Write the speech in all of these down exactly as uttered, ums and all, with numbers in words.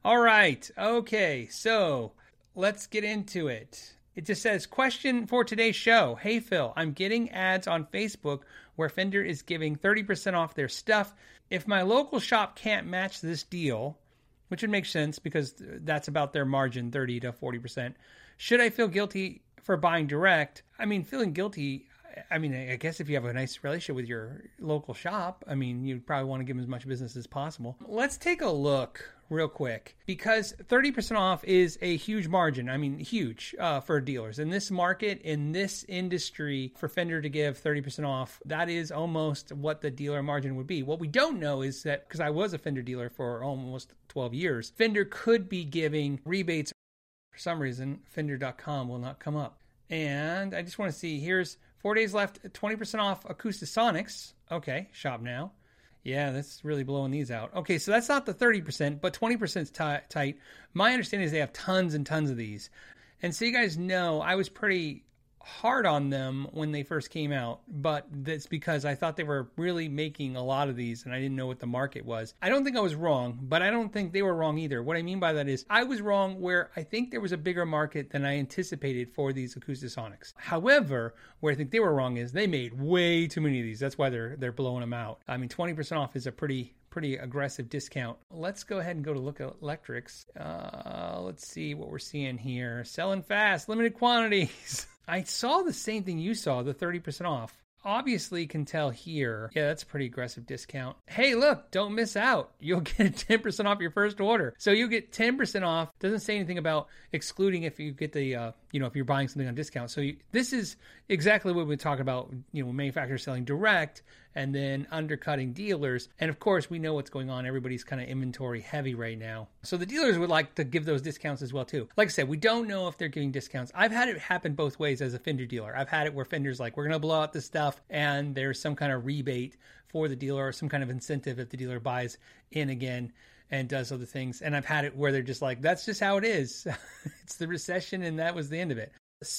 All right. Okay. So let's get into it. It just says, question for today's show. Hey, Phil, I'm getting ads on Facebook where Fender is giving thirty percent off their stuff. If my local shop can't match this deal, which would make sense because that's about their margin, thirty to forty percent, should I feel guilty for buying direct? I mean, feeling guilty, I mean, I guess if you have a nice relationship with your local shop, I mean, you'd probably want to give them as much business as possible. Let's take a look real quick, because thirty percent off is a huge margin. I mean, huge uh, for dealers. In this market, in this industry, for Fender to give thirty percent off, that is almost what the dealer margin would be. What we don't know is that, because I was a Fender dealer for almost twelve years, Fender could be giving rebates. For some reason, Fender dot com will not come up. And I just want to see, here's four days left, twenty percent off Acoustasonics. Okay, shop now. Yeah, that's really blowing these out. Okay, so that's not the thirty percent, but twenty percent is t- tight. My understanding is they have tons and tons of these. And so you guys know, I was pretty hard on them when they first came out, but that's because I thought they were really making a lot of these and I didn't know what the market was. I don't think I was wrong, but I don't think they were wrong either. What I mean by that is I was wrong where I think there was a bigger market than I anticipated for these Acoustasonics. However, where I think they were wrong is they made way too many of these. That's why they're they're blowing them out. I mean, twenty percent off is a pretty pretty aggressive discount. Let's go ahead and go to Look Electrics. Uh, let's see what we're seeing here. Selling fast, limited quantities. I saw the same thing you saw, the thirty percent off. Obviously can tell here. Yeah, that's a pretty aggressive discount. Hey, look, don't miss out. You'll get ten percent off your first order. So you get ten percent off. Doesn't say anything about excluding if you get the, uh, you know, if you're buying something on discount. So you, this is exactly what we talk about, you know, manufacturers selling direct and then undercutting dealers. And of course, we know what's going on. Everybody's kind of inventory heavy right now. So the dealers would like to give those discounts as well, too. Like I said, we don't know if they're giving discounts. I've had it happen both ways as a Fender dealer. I've had it where Fender's like, we're going to blow out this stuff, and there's some kind of rebate for the dealer or some kind of incentive if the dealer buys in again and does other things. And I've had it where they're just like, that's just how it is. It's the recession, and that was the end of it.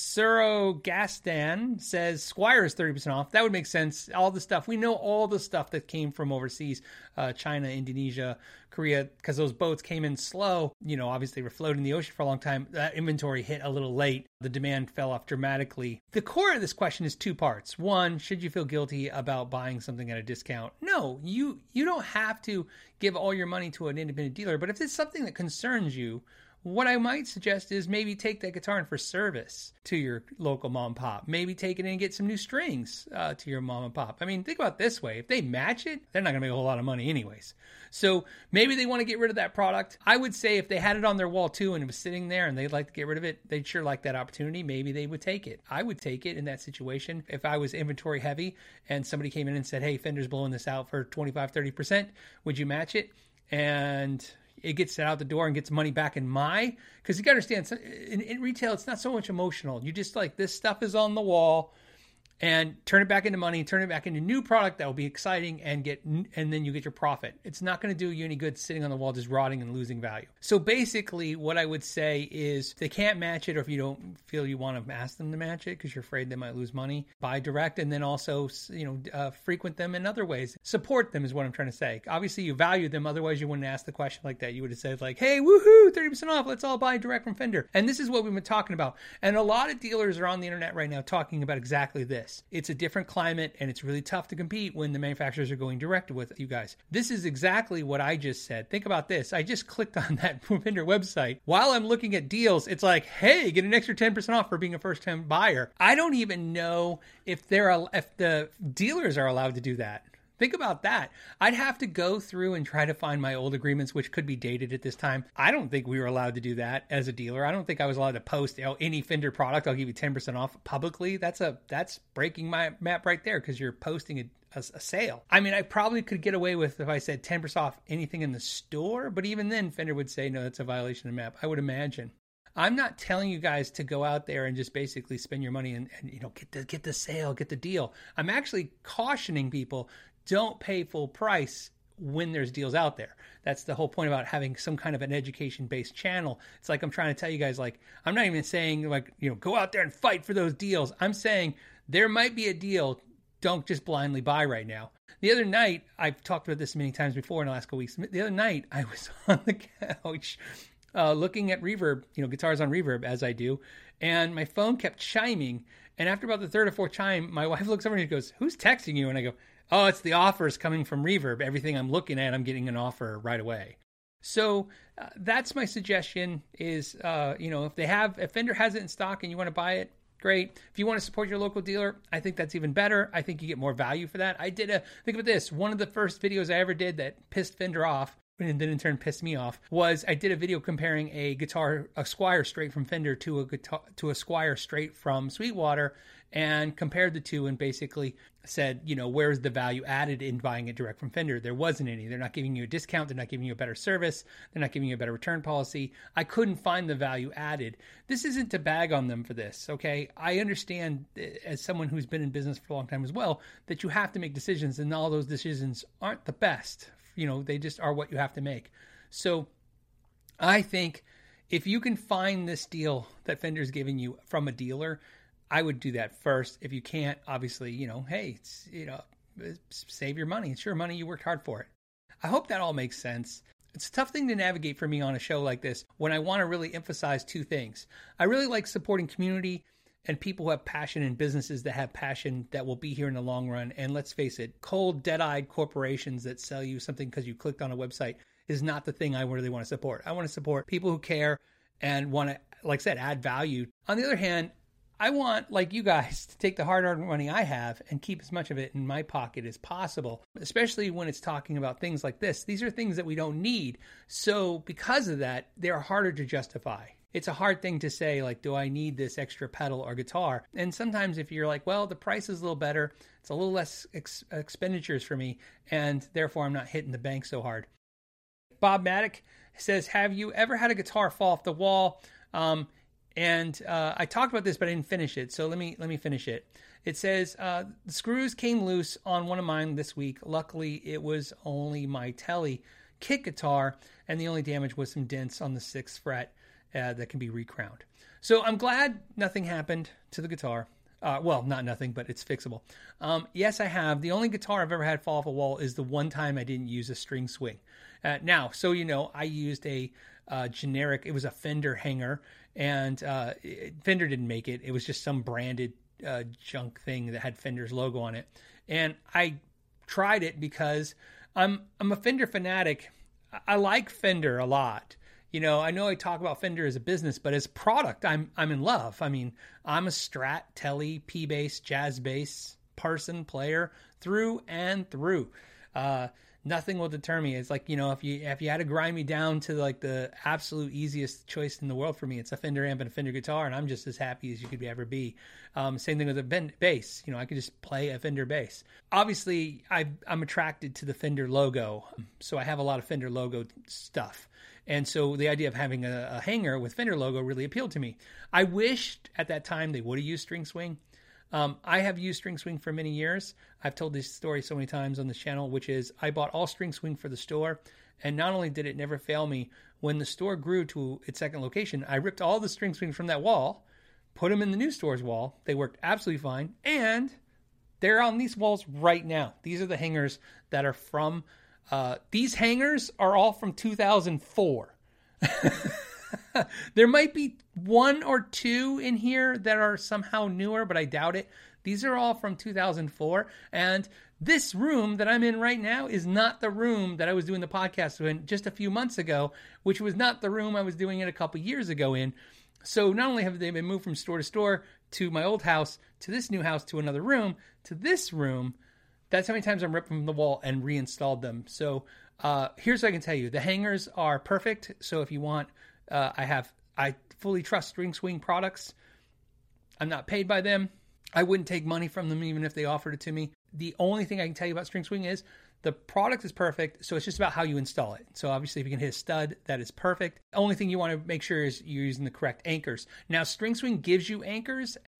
Surrogastan says Squire is thirty percent off. That would make sense. All the stuff. We know all the stuff that came from overseas, uh, China, Indonesia, Korea, because those boats came in slow. You know, obviously were floating in the ocean for a long time. That inventory hit a little late. The demand fell off dramatically. The core of this question is two parts. One, should you feel guilty about buying something at a discount? No, you, you don't have to give all your money to an independent dealer. But if it's something that concerns you, what I might suggest is maybe take that guitar in for service to your local mom and pop. Maybe take it in and get some new strings uh, to your mom and pop. I mean, think about it this way. If they match it, they're not going to make a whole lot of money anyways. So maybe they want to get rid of that product. I would say if they had it on their wall too and it was sitting there and they'd like to get rid of it, they'd sure like that opportunity. Maybe they would take it. I would take it in that situation. If I was inventory heavy and somebody came in and said, hey, Fender's blowing this out for twenty-five, thirty percent, would you match it? And it gets it out the door and gets money back in my, because you got to understand, in, in retail, it's not so much emotional. You just like, this stuff is on the wall, and turn it back into money, turn it back into new product that will be exciting, and get, and then you get your profit. It's not going to do you any good sitting on the wall just rotting and losing value. So basically what I would say is if they can't match it, or if you don't feel you want to ask them to match it because you're afraid they might lose money, buy direct, and then also, you know, uh, frequent them in other ways. Support them is what I'm trying to say. Obviously you value them, otherwise you wouldn't ask the question like that. You would have said like, hey, woohoo, thirty percent off, let's all buy direct from Fender. And this is what we've been talking about. And a lot of dealers are on the internet right now talking about exactly this. It's a different climate, and it's really tough to compete when the manufacturers are going direct with you guys. This is exactly what I just said. Think about this. I just clicked on that Fender website. While I'm looking at deals, it's like, hey, get an extra ten percent off for being a first-time buyer. I don't even know if they're if the dealers are allowed to do that. Think about that. I'd have to go through and try to find my old agreements, which could be dated at this time. I don't think we were allowed to do that as a dealer. I don't think I was allowed to post, you know, any Fender product, I'll give you ten percent off publicly. That's a that's breaking my map right there, because you're posting a, a, a sale. I mean, I probably could get away with if I said ten percent off anything in the store, but even then Fender would say, no, that's a violation of map, I would imagine. I'm not telling you guys to go out there and just basically spend your money and, and you know, get the get the sale, get the deal. I'm actually cautioning people, don't pay full price when there's deals out there. That's the whole point about having some kind of an education-based channel. It's like I'm trying to tell you guys, like, I'm not even saying, like, you know, go out there and fight for those deals. I'm saying there might be a deal. Don't just blindly buy right now. The other night, I've talked about this many times before in the last couple weeks. The other night, I was on the couch uh, looking at Reverb, you know, guitars on Reverb, as I do, and my phone kept chiming. And after about the third or fourth chime, my wife looks over and she goes, "Who's texting you?" And I go, "Oh, it's the offers coming from Reverb. Everything I'm looking at, I'm getting an offer right away." So uh, that's my suggestion is, uh, you know, if they have, if Fender has it in stock and you want to buy it, great. If you want to support your local dealer, I think that's even better. I think you get more value for that. I did a, think about this, one of the first videos I ever did that pissed Fender off, and then in turn pissed me off, was I did a video comparing a guitar, a Squier straight from Fender to a guitar, to a Squier straight from Sweetwater, and compared the two and basically said, you know, where's the value added in buying it direct from Fender? There wasn't any. They're not giving you a discount. They're not giving you a better service. They're not giving you a better return policy. I couldn't find the value added. This isn't to bag on them for this, okay? I understand, as someone who's been in business for a long time as well, that you have to make decisions, and all those decisions aren't the best. You know, they just are what you have to make. So I think if you can find this deal that Fender's giving you from a dealer, I would do that first. If you can't, obviously, you know, hey, it's, you know, save your money. It's your money. You worked hard for it. I hope that all makes sense. It's a tough thing to navigate for me on a show like this when I want to really emphasize two things. I really like supporting community and people who have passion in businesses that have passion that will be here in the long run. And let's face it, cold, dead-eyed corporations that sell you something because you clicked on a website is not the thing I really want to support. I want to support people who care and want to, like I said, add value. On the other hand, I want, like you guys, to take the hard-earned money I have and keep as much of it in my pocket as possible, especially when it's talking about things like this. These are things that we don't need. So because of that, they're harder to justify. It's a hard thing to say, like, do I need this extra pedal or guitar? And sometimes if you're like, well, the price is a little better, it's a little less ex- expenditures for me, and therefore I'm not hitting the bank so hard. Bob Maddock says, have you ever had a guitar fall off the wall? Um, And uh, I talked about this, but I didn't finish it. So let me let me finish it. It says, uh, the screws came loose on one of mine this week. Luckily, it was only my Tele kit guitar, and the only damage was some dents on the sixth fret uh, that can be recrowned. So I'm glad nothing happened to the guitar. Uh, well, not nothing, but it's fixable. Um, yes, I have. The only guitar I've ever had fall off a wall is the one time I didn't use a string swing. Uh, now, so you know, I used a uh, generic, it was a Fender hanger, and uh, it, Fender didn't make it. It was just some branded uh, junk thing that had Fender's logo on it. And I tried it because I'm I'm a Fender fanatic. I like Fender a lot. You know, I know I talk about Fender as a business, but as a product, I'm I'm in love. I mean, I'm a Strat, Tele, P-bass, jazz bass person, player through and through. Uh, nothing will deter me. It's like, you know, if you if you had to grind me down to like the absolute easiest choice in the world for me, it's a Fender amp and a Fender guitar, and I'm just as happy as you could ever be. Um, same thing with a ben- bass. You know, I could just play a Fender bass. Obviously, I, I'm attracted to the Fender logo, so I have a lot of Fender logo stuff. And so the idea of having a, a hanger with Fender logo really appealed to me. I wished at that time they would have used string swing. Um, I have used string swing for many years. I've told this story so many times on this channel, which is I bought all string swing for the store. And not only did it never fail me, when the store grew to its second location, I ripped all the string swings from that wall, put them in the new store's wall. They worked absolutely fine. And they're on these walls right now. These are the hangers that are from... Uh, these hangers are all from two thousand four. There might be one or two in here that are somehow newer, but I doubt it. These are all from two thousand four. And this room that I'm in right now is not the room that I was doing the podcast in just a few months ago, which was not the room I was doing it a couple years ago in. So not only have they been moved from store to store to my old house, to this new house, to another room, to this room, that's how many times I'm ripped from the wall and reinstalled them. So uh, here's what I can tell you. The hangers are perfect. So if you want, uh, I have, I fully trust String Swing products. I'm not paid by them. I wouldn't take money from them even if they offered it to me. The only thing I can tell you about String Swing is the product is perfect. So it's just about how you install it. So obviously if you can hit a stud, that is perfect. The only thing you want to make sure is you're using the correct anchors. Now String Swing gives you anchors.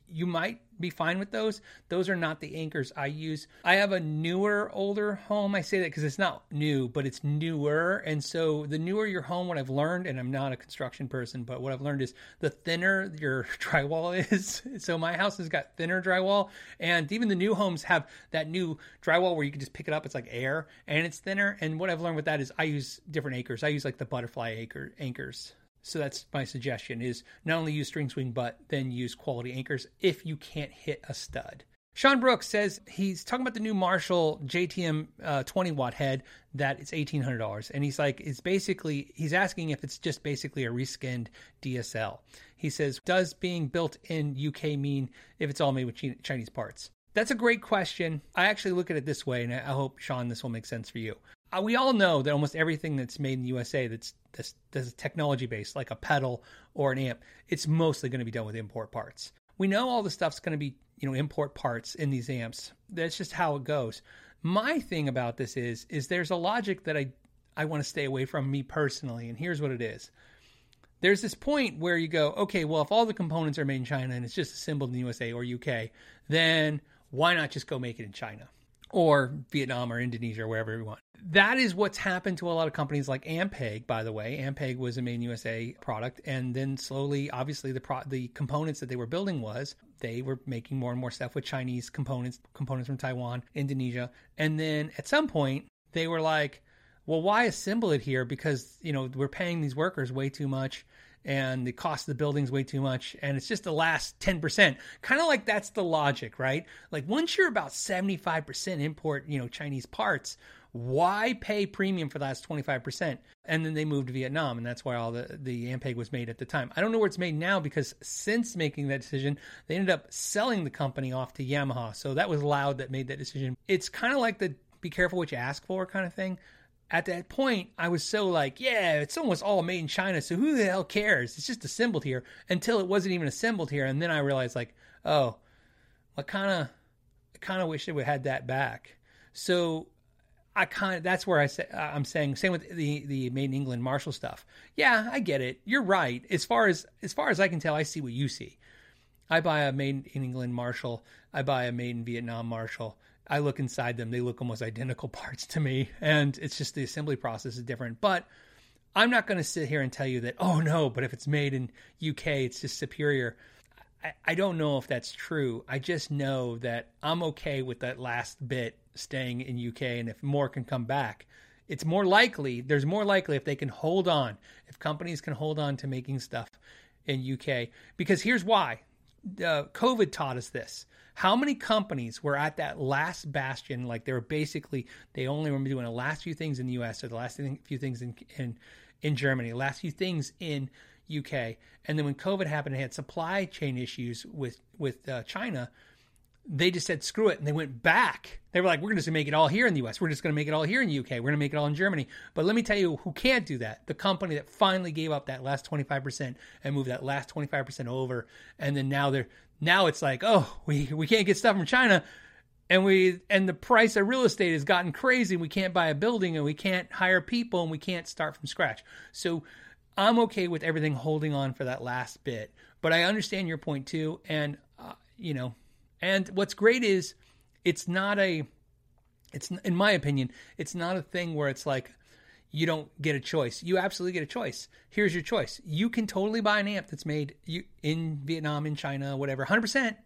you might be fine with those. Those are not the anchors I use. I have a newer, older home. I say that because it's not new, but it's newer. And so the newer your home, what I've learned, and I'm not a construction person, but what I've learned is the thinner your drywall is. So my house has got thinner drywall, and even the new homes have that new drywall where you can just pick it up. It's like air, and it's thinner. And what I've learned with that is I use different anchors. I use like the butterfly anchor anchors. So that's my suggestion, is not only use string swing, but then use quality anchors if you can't hit a stud. Sean Brooks says he's talking about the new Marshall J T M uh, twenty watt head that it's eighteen hundred dollars. And he's like, it's basically, he's asking if it's just basically a reskinned D S L. He says, does being built in U K mean if it's all made with Chinese parts? That's a great question. I actually look at it this way, and I hope, Sean, this will make sense for you. Uh, we all know that almost everything that's made in the U S A that's, that's, that's technology based, like a pedal or an amp, it's mostly going to be done with import parts. We know all the stuff's going to be, you know, import parts in these amps. That's just how it goes. My thing about this is, is there's a logic that I, I want to stay away from, me personally. And here's what it is. There's this point where you go, okay, well, if all the components are made in China and it's just assembled in the U S A or U K, then why not just go make it in China or Vietnam or Indonesia or wherever we want? That is what's happened to a lot of companies like Ampeg, by the way. Ampeg was a made in U S A product. And then slowly, obviously, the pro- the components that they were building was they were making more and more stuff with Chinese components, components from Taiwan, Indonesia. And then at some point, they were like, well, why assemble it here? Because, you know, we're paying these workers way too much, and the cost of the building's way too much, and it's just the last ten percent. Kind of like that's the logic, right? Like once you're about seventy-five percent import, you know, Chinese parts, why pay premium for the last twenty-five percent? And then they moved to Vietnam, and that's why all the, the Ampeg was made at the time. I don't know where it's made now, because since making that decision, they ended up selling the company off to Yamaha. So that was Loud that made that decision. It's kind of like the be careful what you ask for kind of thing. At that point, I was so like, yeah, it's almost all made in China, so who the hell cares? It's just assembled here, until it wasn't even assembled here. And then I realized, like, oh, I kind of I kind of wish they would have had that back. So I kind of, that's where I say, I'm saying, same with the, the made in England Marshall stuff. Yeah, I get it. You're right. As far as, as far as I can tell, I see what you see. I buy a made in England Marshall. I buy a made in Vietnam Marshall. I look inside them. They look almost identical parts to me. And it's just the assembly process is different. But I'm not going to sit here and tell you that, oh no, but if it's made in U K, it's just superior. I, I don't know if that's true. I just know that I'm okay with that last bit staying in U K. And if more can come back, it's more likely, there's more likely if they can hold on, if companies can hold on to making stuff in U K. Because here's why. Uh, COVID taught us this. How many companies were at that last bastion? Like they were basically, they only were doing the last few things in the U S or the last thing, few things in, in, in Germany, the last few things in U K. And then when COVID happened, they had supply chain issues with, with uh, China. They just said, screw it. And they went back. They were like, we're just going to make it all here in the U S. We're just going to make it all here in the U K. We're going to make it all in Germany. But let me tell you who can't do that. The company that finally gave up that last twenty-five percent and moved that last twenty-five percent over. And then now they're, now it's like, oh, we, we can't get stuff from China. And we, and the price of real estate has gotten crazy. We can't buy a building and we can't hire people and we can't start from scratch. So I'm okay with everything holding on for that last bit, but I understand your point too. And, uh, you know, and what's great is it's not a, it's, in my opinion, it's not a thing where it's like, you don't get a choice. You absolutely get a choice. Here's your choice. You can totally buy an amp that's made in Vietnam, in China, whatever, one hundred percent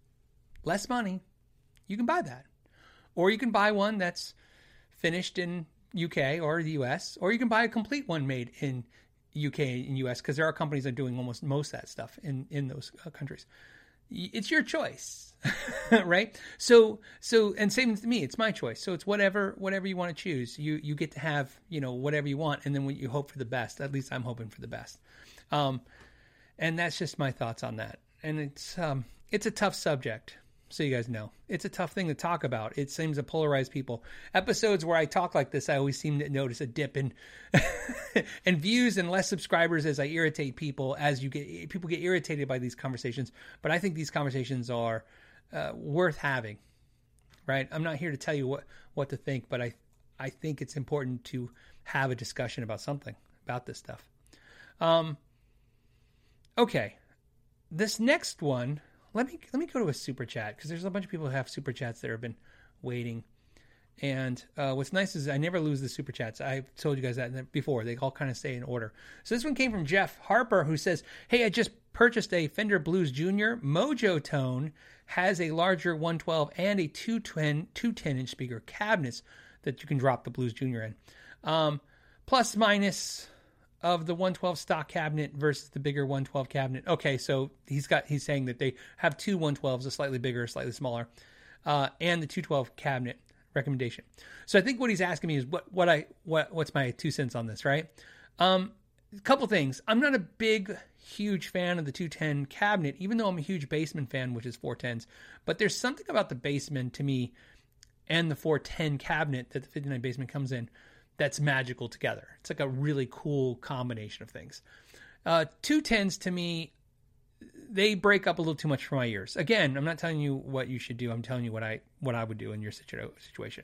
less money. You can buy that. Or you can buy one that's finished in U K or the U S, or you can buy a complete one made in U K and U S, because there are companies that are doing almost most of that stuff in, in those uh, countries. It's your choice, right? So, so, and same to me, it's my choice. So it's whatever, whatever you want to choose. You, you get to have, you know, whatever you want. And then when you hope for the best, at least I'm hoping for the best. Um, and that's just my thoughts on that. And it's, um, it's a tough subject. So you guys know, it's a tough thing to talk about. It seems to polarize people. Episodes where I talk like this, I always seem to notice a dip in in views and less subscribers as I irritate people. As you get people get irritated by these conversations, but I think these conversations are uh, worth having. Right? I'm not here to tell you what what to think, but I I think it's important to have a discussion about something about this stuff. Um. Okay, this next one. let me let me go to a super chat because there's a bunch of people who have super chats that have been waiting. And uh, what's nice is I never lose the super chats. I've told you guys that before. They all kind of stay in order. So this one came from Jeff Harper, who says, "Hey, I just purchased a Fender Blues Junior. Mojo Tone has a larger one twelve and a two ten inch speaker cabinets that you can drop the Blues Junior in. Um, plus minus of the one twelve stock cabinet versus the bigger one twelve cabinet." Okay, so he's got he's saying that they have two one twelves, a slightly bigger, slightly smaller, uh, and the two twelve cabinet recommendation. So I think what he's asking me is what what I what what's my two cents on this, right? Um, a couple things. I'm not a big, huge fan of the two ten cabinet, even though I'm a huge Bassman fan, which is four tens. But there's something about the Bassman to me and the four ten cabinet that the fifty-nine Bassman comes in that's magical together. It's like a really cool combination of things. Uh, two tens to me, they break up a little too much for my ears. Again, I'm not telling you what you should do. I'm telling you what I what I would do in your situ- situation.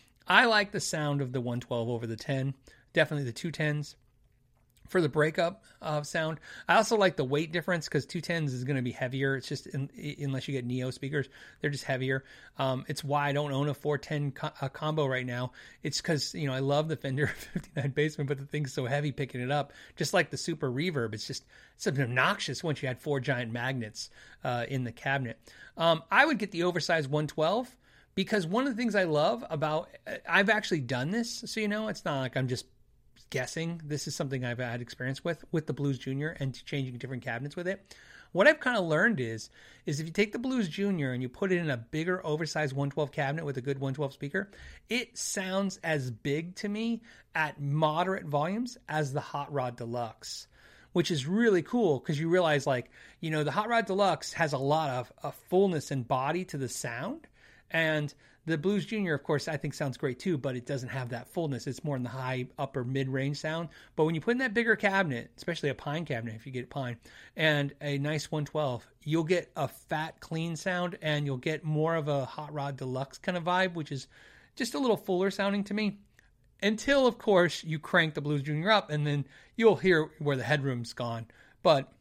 I like the sound of the one twelve over the ten. Definitely the two tens for the breakup of sound. I also like the weight difference because two tens is going to be heavier. It's just in, unless you get Neo speakers, they're just heavier. Um, it's why I don't own a four ten co- a combo right now. It's because, you know, I love the Fender fifty-nine Bassman, but the thing's so heavy picking it up. Just like the Super Reverb, it's just it's obnoxious once you had four giant magnets uh, in the cabinet. Um, I would get the oversized one twelve because one of the things I love about I've actually done this, so you know, it's not like I'm just guessing. This is something I've had experience with with the Blues Junior and changing different cabinets with it. What I've kind of learned is is if you take the Blues Junior and you put it in a bigger oversized one twelve cabinet with a good one twelve speaker, it sounds as big to me at moderate volumes as the Hot Rod Deluxe, which is really cool because you realize, like, you know, the Hot Rod Deluxe has a lot of, of fullness and body to the sound, and the Blues Junior, of course, I think sounds great too, but it doesn't have that fullness. It's more in the high, upper, mid-range sound. But when you put in that bigger cabinet, especially a Pine cabinet, if you get Pine, and a nice one twelve, you'll get a fat, clean sound, and you'll get more of a Hot Rod Deluxe kind of vibe, which is just a little fuller sounding to me. Until, of course, you crank the Blues Junior up, and then you'll hear where the headroom's gone. But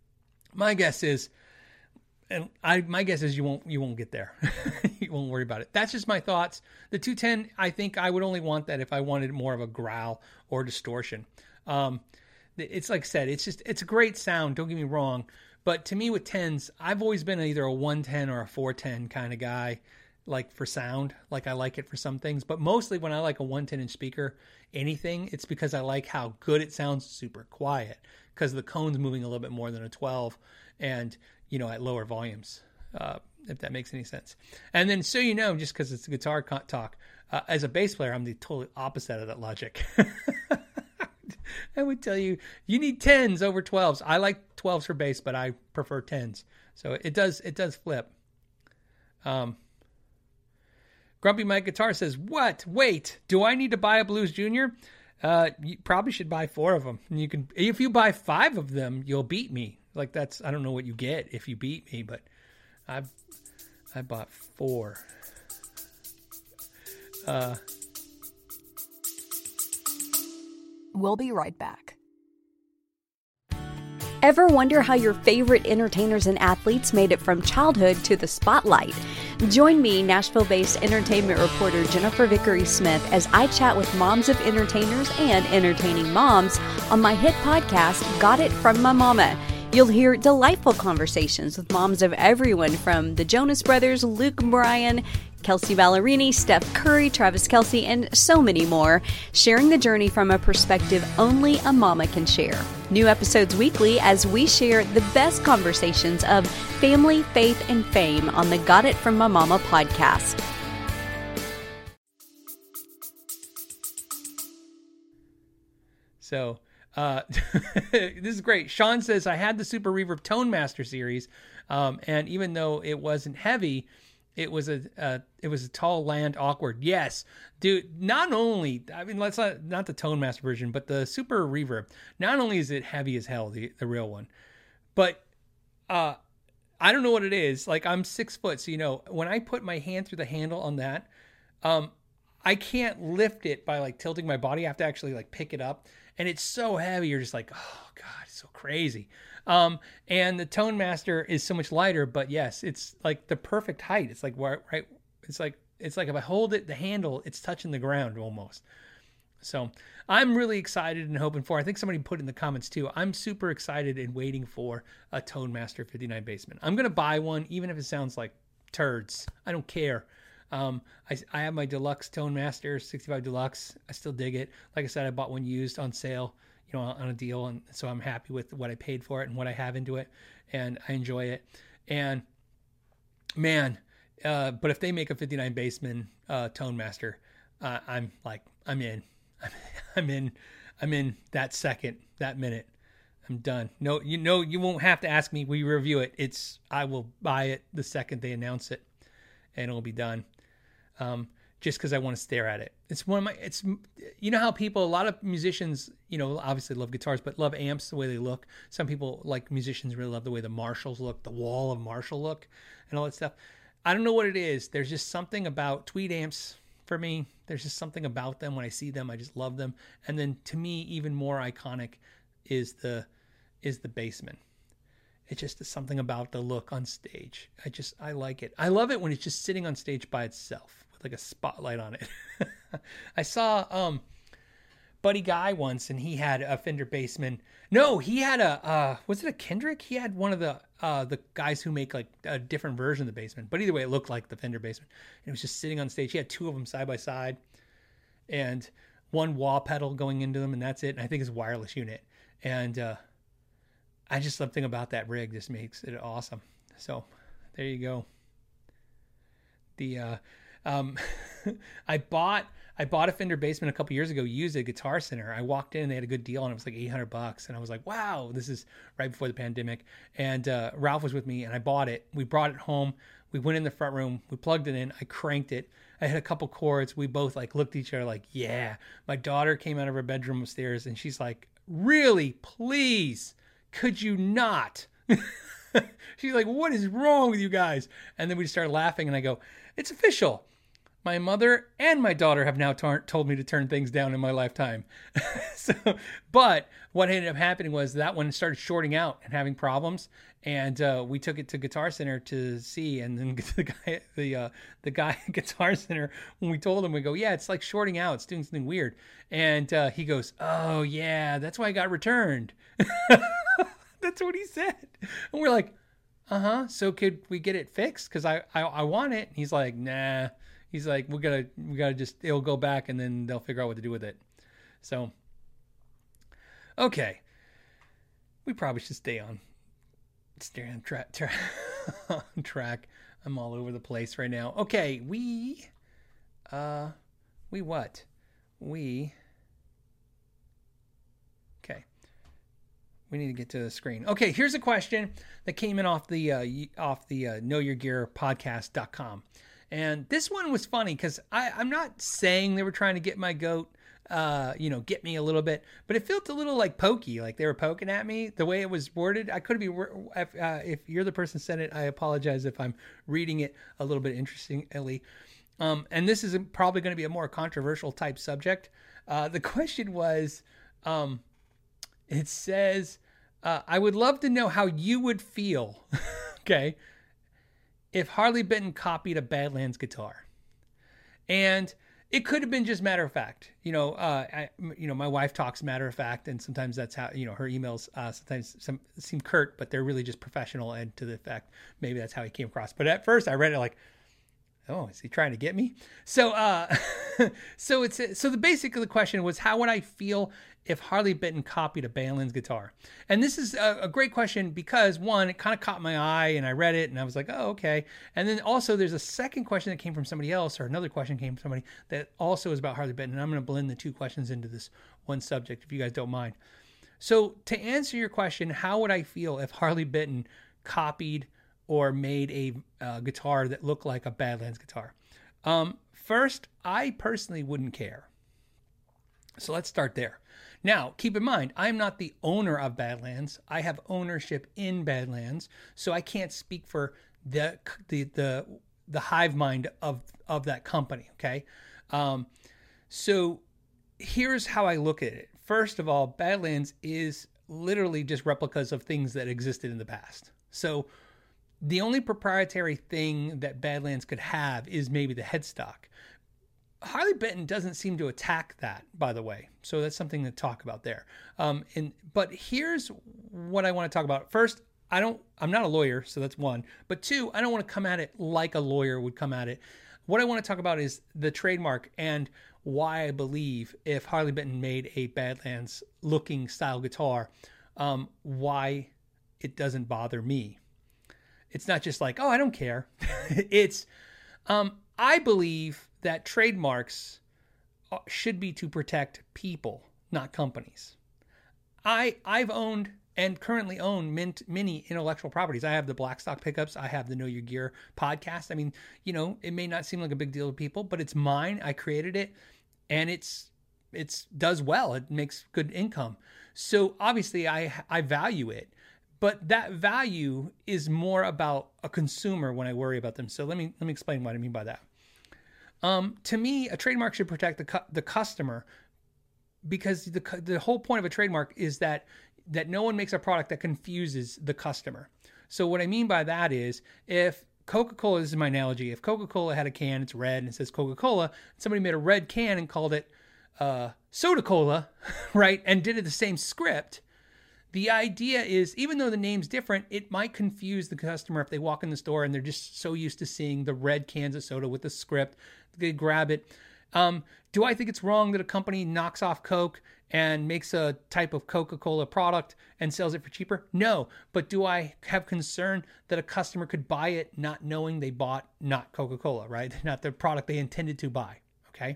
my guess is, and I, my guess is you won't, you won't get there. You won't worry about it. That's just my thoughts. The two ten, I think I would only want that if I wanted more of a growl or distortion. Um, it's like I said, it's just, it's a great sound. Don't get me wrong. But to me with tens, I've always been either a one ten or a four ten kind of guy, like for sound. Like I like it for some things, but mostly when I like a one ten inch speaker, anything, it's because I like how good it sounds super quiet because the cone's moving a little bit more than a twelve and, you know, at lower volumes, uh, if that makes any sense. And then, so you know, just because it's a guitar talk, uh, as a bass player, I'm the totally opposite of that logic. I would tell you, you need tens over twelves. I like twelves for bass, but I prefer tens. So it does, it does flip. Um, Grumpy Mike Guitar says, "What? Wait, do I need to buy a Blues Junior? Uh, you probably should buy four of them. And you can, if you buy five of them, you'll beat me. Like that's, I don't know what you get if you beat me, but I've, I bought four. Uh, we'll be right back. Ever wonder how your favorite entertainers and athletes made it from childhood to the spotlight? Join me, Nashville-based entertainment reporter Jennifer Vickery Smith, as I chat with moms of entertainers and entertaining moms on my hit podcast, Got It From My Mama. You'll hear delightful conversations with moms of everyone from the Jonas Brothers, Luke Bryan, Kelsey Ballerini, Steph Curry, Travis Kelce, and so many more, sharing the journey from a perspective only a mama can share. New episodes weekly as we share the best conversations of family, faith, and fame on the Got It From My Mama podcast. So, uh, this is great. Sean says, I had the Super Reverb Tone Master series, um, and even though it wasn't heavy, it was a uh, it was a tall, land, awkward. Yes, dude. Not only, I mean, let's not not the Tone Master version, but the Super Reverb. Not only is it heavy as hell, the the real one, but uh, I don't know what it is. Like I'm six foot, so you know when I put my hand through the handle on that, um, I can't lift it by like tilting my body. I have to actually like pick it up. and it's so heavy. You're just like, oh God, it's so crazy. Um, and the Tone Master is so much lighter, but yes, it's like the perfect height. It's like, right. It's like, it's like if I hold it, the handle, it's touching the ground almost. So I'm really excited and hoping for, I think somebody put in the comments too, I'm super excited and waiting for a Tone Master fifty-nine Bassman. I'm going to buy one, even if it sounds like turds. I don't care. Um, I, I have my deluxe Tone Master sixty-five Deluxe. I still dig it. Like I said, I bought one used on sale, you know, on a deal. And so I'm happy with what I paid for it and what I have into it. And I enjoy it. And man, uh, but if they make a fifty-nine Bassman, uh, Tone Master, uh, I'm like, I'm in. I'm in, I'm in that second, that minute. I'm done. No, you know, you won't have to ask me. We review it. It's, I will buy it the second they announce it, and it'll be done. Um, just because I want to stare at it. It's one of my, it's, you know how people, a lot of musicians, you know, obviously love guitars, but love amps the way they look. Some people, like musicians, really love the way the Marshalls look, the wall of Marshall look, and all that stuff. I don't know what it is. There's just something about tweed amps. For me, there's just something about them. When I see them, I just love them. And then to me, even more iconic is the is the Bassman. It just is something about the look on stage. I just, I like it. I love it when it's just sitting on stage by itself with like a spotlight on it. I saw um, Buddy Guy once, and he had a Fender Bassman. No, he had a, uh, was it a Kendrick? He had one of the uh, the guys who make like a different version of the Bassman. But either way, it looked like the Fender Bassman. And it was just sitting on stage. He had two of them side by side, and one wah pedal going into them, and that's it. And I think it's a wireless unit. And uh, I just, something about that rig just makes it awesome. So there you go. The uh, um, I bought I bought a Fender Bassman a couple years ago, used at Guitar Center. I walked in and they had a good deal, and it was like eight hundred bucks. And I was like, wow, this is right before the pandemic. And uh, Ralph was with me, and I bought it. We brought it home. We went in the front room. We plugged it in. I cranked it. I hit a couple chords. We both like looked at each other like, yeah. My daughter came out of her bedroom upstairs, and she's like, really, please, could you not? She's like, what is wrong with you guys? And then we started laughing, and I go, it's official. My mother and my daughter have now tar- told me to turn things down in my lifetime. So, but what ended up happening was that one started shorting out and having problems, and uh, we took it to Guitar Center to see. And then the guy, the uh, the guy at Guitar Center, when we told him, we go, yeah, it's like shorting out. It's doing something weird. And uh, he goes, oh yeah, that's why I got returned. That's what he said. And we're like, uh huh. So could we get it fixed? Because I, I I want it. And he's like, nah. He's like, we gotta, we gotta just, it'll go back, and then they'll figure out what to do with it. So, okay, we probably should stay on, stay on track, tra- on track. I'm all over the place right now. Okay, we, uh, we what? We, okay, we need to get to the screen. Okay, here's a question that came in off the, uh, off the uh, know your gear podcast dot com. And this one was funny because I'm not saying they were trying to get my goat, uh, you know, get me a little bit, but it felt a little like pokey, like they were poking at me the way it was worded. I could be, if, uh, if you're the person who said it, I apologize if I'm reading it a little bit interestingly. Um, and this is probably going to be a more controversial type subject. Uh, the question was, um, it says, uh, I would love to know how you would feel. Okay. If Harley Benton copied a Badlands guitar. And it could have been just matter of fact. You know, uh, I, you know, my wife talks matter of fact, and sometimes that's how, you know, her emails uh, sometimes some, seem curt, but they're really just professional and to the effect. Maybe that's how he came across. But at first I read it like, oh, is he trying to get me? So, uh, so it's, so the basically the question was, how would I feel if Harley Benton copied a Badlands guitar? And this is a, a great question because, one, it kind of caught my eye and I read it and I was like, oh, okay. And then also there's a second question that came from somebody else, or another question came from somebody that also is about Harley Benton. And I'm going to blend the two questions into this one subject, if you guys don't mind. So to answer your question, how would I feel if Harley Benton copied or made a uh, guitar that looked like a Badlands guitar? Um, first, I personally wouldn't care. So let's start there. Now, keep in mind, I'm not the owner of Badlands. I have ownership in Badlands, so I can't speak for the the the, the hive mind of of that company. Okay, um, so here's how I look at it. first of all, Badlands is literally just replicas of things that existed in the past. So the only proprietary thing that Badlands could have is maybe the headstock. Harley Benton doesn't seem to attack that, by the way. So that's something to talk about there. Um, and but here's what I want to talk about. First, I don't. I'm not a lawyer, so that's one. But two, I don't want to come at it like a lawyer would come at it. What I want to talk about is the trademark and why I believe if Harley Benton made a Badlands looking style guitar, um, why it doesn't bother me. It's not just like, oh, I don't care. It's, um, I believe that trademarks should be to protect people, not companies. I, I've owned and currently own mint, many intellectual properties. I have the Blackstock pickups. I have the Know Your Gear podcast. I mean, you know, it may not seem like a big deal to people, but it's mine. I created it and it's, it's does well. It makes good income. So obviously I, I value it. But that value is more about a consumer when I worry about them. So let me let me explain what I mean by that. Um, to me, a trademark should protect the cu- the customer because the the whole point of a trademark is that that no one makes a product that confuses the customer. So what I mean by that is if Coca-Cola, this is my analogy, if Coca-Cola had a can, it's red and it says Coca-Cola, somebody made a red can and called it uh, Soda Cola, right, and did it the same script. The idea is, even though the name's different, it might confuse the customer if they walk in the store and they're just so used to seeing the red cans of soda with the script. They grab it. Um, do I think it's wrong that a company knocks off Coke and makes a type of Coca-Cola product and sells it for cheaper? No. But do I have concern that a customer could buy it not knowing they bought not Coca-Cola, right? Not the product they intended to buy, okay?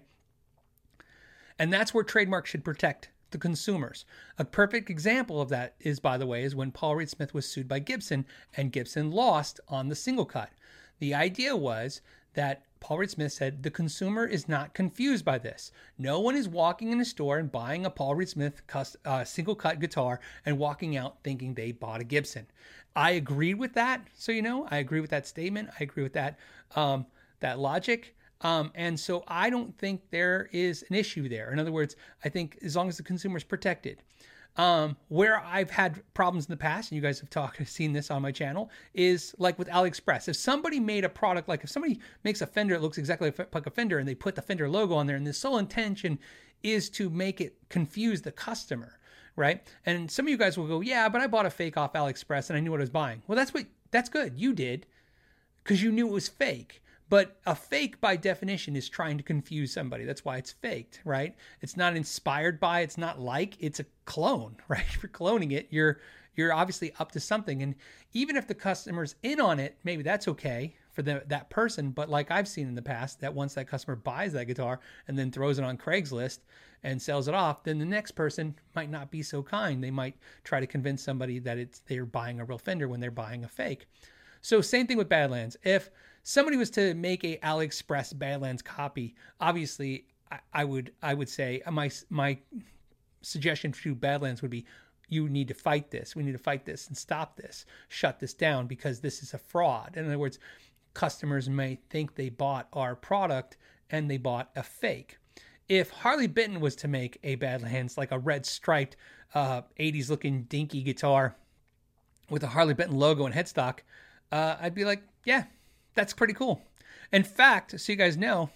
And that's where trademarks should protect the consumers. A perfect example of that is, by the way, is when Paul Reed Smith was sued by Gibson and Gibson lost on the single cut. The idea was that Paul Reed Smith said the consumer is not confused by this. No one is walking in a store and buying a Paul Reed Smith uh, single cut guitar and walking out thinking they bought a Gibson. I agreed with that. So, you know, I agree with that statement. I agree with that, um, that logic. Um, and so I don't think there is an issue there. In other words, I think as long as the consumer is protected. Um, where I've had problems in the past, and you guys have talked, seen this on my channel, is like with AliExpress. If somebody made a product, like if somebody makes a Fender that looks exactly like a Fender and they put the Fender logo on there and the sole intention is to make it confuse the customer, right? And some of you guys will go, yeah, but I bought a fake off AliExpress and I knew what I was buying. Well, that's what, that's good. You did because you knew it was fake. But a fake, by definition, is trying to confuse somebody. That's why it's faked, right? It's not inspired by, it's not like, it's a clone, right? If you're cloning it, you're you're obviously up to something. And even if the customer's in on it, maybe that's okay for the, that person. But like I've seen in the past, that once that customer buys that guitar and then throws it on Craigslist and sells it off, then the next person might not be so kind. They might try to convince somebody that it's they're buying a real Fender when they're buying a fake. So same thing with Badlands. If somebody was to make a AliExpress Badlands copy, obviously I, I would I would say my my suggestion to Badlands would be, you need to fight this. We need to fight this and stop this, shut this down, because this is a fraud. In other words, customers may think they bought our product and they bought a fake. If Harley Benton was to make a Badlands, like a red striped uh, eighties looking dinky guitar with a Harley Benton logo and headstock, uh, I'd be like, yeah, that's pretty cool. In fact, so you guys know,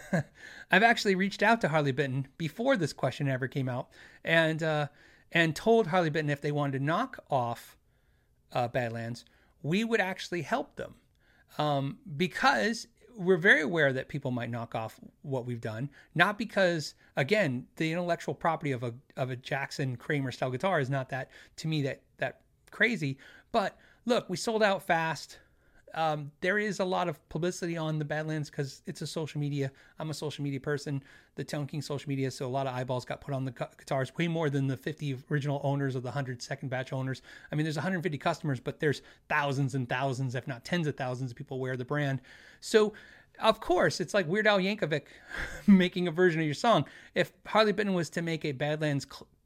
I've actually reached out to Harley Benton before this question ever came out, and uh, and told Harley Benton if they wanted to knock off uh, Badlands, we would actually help them, um, because we're very aware that people might knock off what we've done. Not because, again, the intellectual property of a of a Jackson Kramer style guitar is not that, to me, that that crazy. But look, we sold out fast. Um, there is a lot of publicity on the Badlands because it's a social media. I'm a social media person, the Tone King social media. So a lot of eyeballs got put on the guitars, way more than the fifty original owners or the one hundred second batch owners. I mean, there's one hundred fifty customers, but there's thousands and thousands, if not tens of thousands of people wear the brand. So of course, it's like Weird Al Yankovic making a version of your song. If Harley Benton was to make a Badlands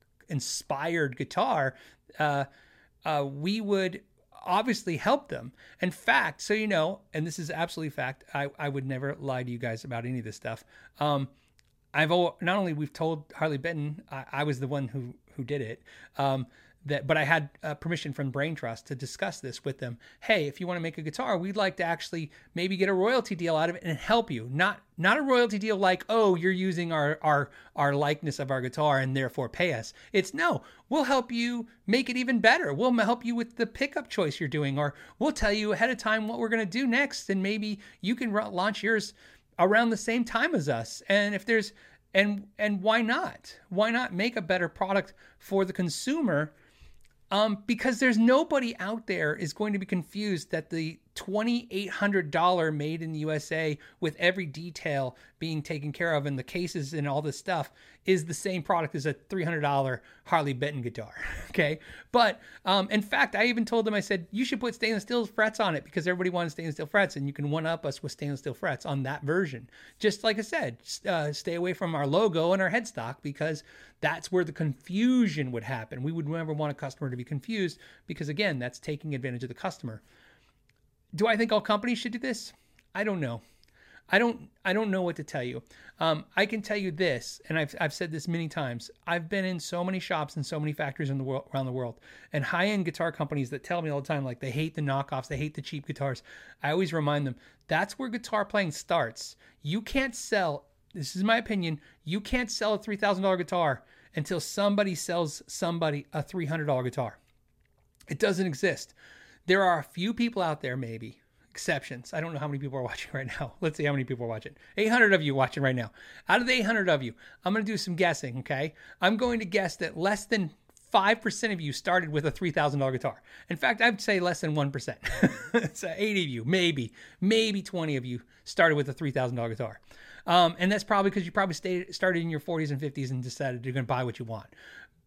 inspired guitar, uh, uh, we would obviously help them. In fact, so you know, and this is absolutely fact, I, I would never lie to you guys about any of this stuff. Um, I've not only we've told Harley Benton, I, I was the one who who did it. Um, that, but I had uh, permission from Brain Trust to discuss this with them. Hey, if you want to make a guitar, we'd like to actually maybe get a royalty deal out of it and help you. Not not a royalty deal like, oh, you're using our our our likeness of our guitar and therefore pay us. It's no, we'll help you make it even better. We'll help you with the pickup choice you're doing, or we'll tell you ahead of time what we're going to do next, and maybe you can launch yours around the same time as us. And if there's and and why not? Why not make a better product for the consumer? Um, because there's nobody out there is going to be confused that the twenty-eight hundred dollars made in the U S A with every detail being taken care of and the cases and all this stuff is the same product as a three hundred dollars Harley Benton guitar. Okay. But, um, in fact, I even told them, I said, you should put stainless steel frets on it because everybody wants stainless steel frets and you can one up us with stainless steel frets on that version. Just like I said, uh, stay away from our logo and our headstock because that's where the confusion would happen. We would never want a customer to be confused because, again, that's taking advantage of the customer. Do I think all companies should do this? I don't know. I don't I don't know what to tell you. Um, I can tell you this, and I've I've said this many times. I've been in so many shops and so many factories in the world, around the world, and high-end guitar companies that tell me all the time, like they hate the knockoffs, they hate the cheap guitars. I always remind them, that's where guitar playing starts. You can't sell, this is my opinion, you can't sell a three thousand dollars guitar until somebody sells somebody a three hundred dollars guitar. It doesn't exist. There are a few people out there, maybe, exceptions. I don't know how many people are watching right now. Let's see how many people are watching. eight hundred of you watching right now. Out of the eight hundred of you, I'm going to do some guessing, okay? I'm going to guess that less than five percent of you started with a three thousand dollars guitar. In fact, I'd say less than one percent. So eighty of you, maybe, maybe twenty of you started with a three thousand dollars guitar. Um, and that's probably because you probably stayed, started in your forties and fifties and decided you're going to buy what you want.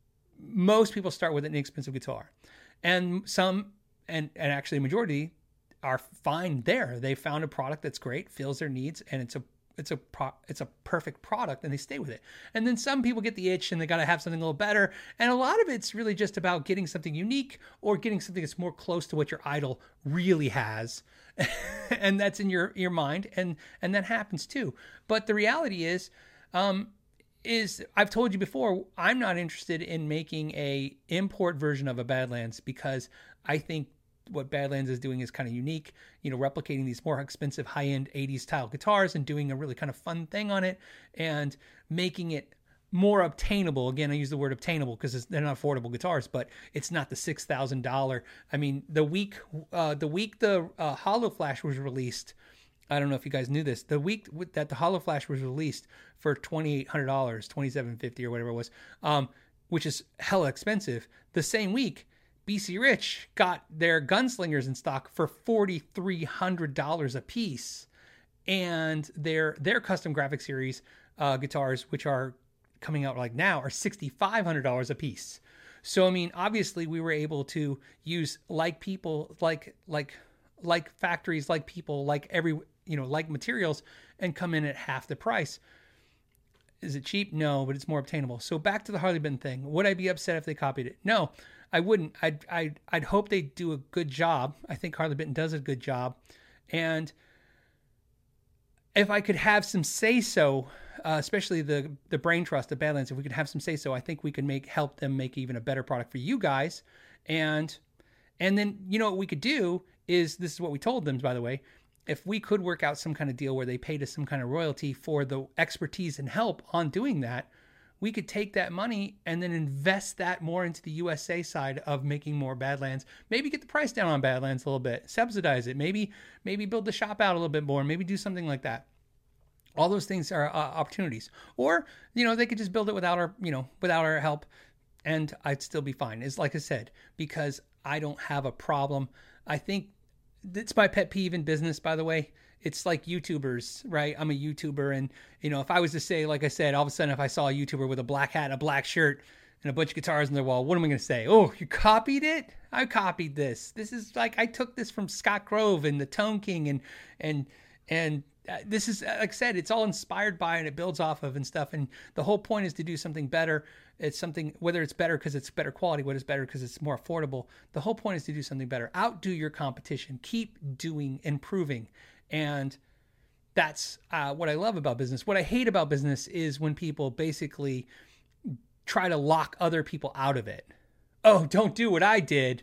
Most people start with an inexpensive guitar. And some... And and actually, a majority are fine there. They found a product that's great, fills their needs, and it's a it's a pro, it's a perfect product, and they stay with it. And then some people get the itch, and they got to have something a little better. And a lot of it's really just about getting something unique or getting something that's more close to what your idol really has, and that's in your your mind, and and that happens too. But the reality is, um, is I've told you before, I'm not interested in making a import version of a Badlands because I think what Badlands is doing is kind of unique, you know, replicating these more expensive high-end eighties style guitars and doing a really kind of fun thing on it and making it more obtainable. Again, I use the word obtainable because they're not affordable guitars, but it's not the six thousand dollars. I mean, the week, uh, the week the uh, Hollow Flash was released, I don't know if you guys knew this, the week that the Hollow Flash was released for twenty-eight hundred dollars, twenty-seven fifty or whatever it was, um, which is hella expensive. The same week, B C Rich got their Gunslingers in stock for four thousand three hundred dollars a piece, and their their custom graphic series uh, guitars, which are coming out like now, are six thousand five hundred dollars a piece. So I mean, obviously, we were able to use like people, like like like factories, like people, like every you know, like materials, and come in at half the price. Is it cheap? No, but it's more obtainable. So back to the Harley Benton thing. Would I be upset if they copied it? No. I wouldn't. I'd, I'd, I'd hope they do a good job. I think Harley Benton does a good job. And if I could have some say-so, uh, especially the, the Brain Trust, the Badlands, if we could have some say-so, I think we could make help them make even a better product for you guys. And and then, you know, what we could do is, this is what we told them, by the way, if we could work out some kind of deal where they paid us some kind of royalty for the expertise and help on doing that, we could take that money and then invest that more into the U S A side of making more Badlands. Maybe get the price down on Badlands a little bit, subsidize it, maybe maybe build the shop out a little bit more, maybe do something like that. All those things are uh, opportunities. Or, you know, they could just build it without our, you know, without our help, and I'd still be fine. It's like I said, because I don't have a problem. I think it's my pet peeve in business, by the way. It's like YouTubers, right? I'm a YouTuber, and, you know, if I was to say, like I said, all of a sudden, if I saw a YouTuber with a black hat and a black shirt and a bunch of guitars on their wall, what am I going to say? Oh, you copied it? I copied this. This is like, I took this from Scott Grove and the Tone King, and, and, and uh, this is, like I said, it's all inspired by and it builds off of and stuff. And the whole point is to do something better. It's something, whether it's better because it's better quality, whether it's better because it's more affordable. The whole point is to do something better. Outdo your competition. Keep doing, improving. And that's uh, what I love about business. What I hate about business is when people basically try to lock other people out of it. Oh, don't do what I did.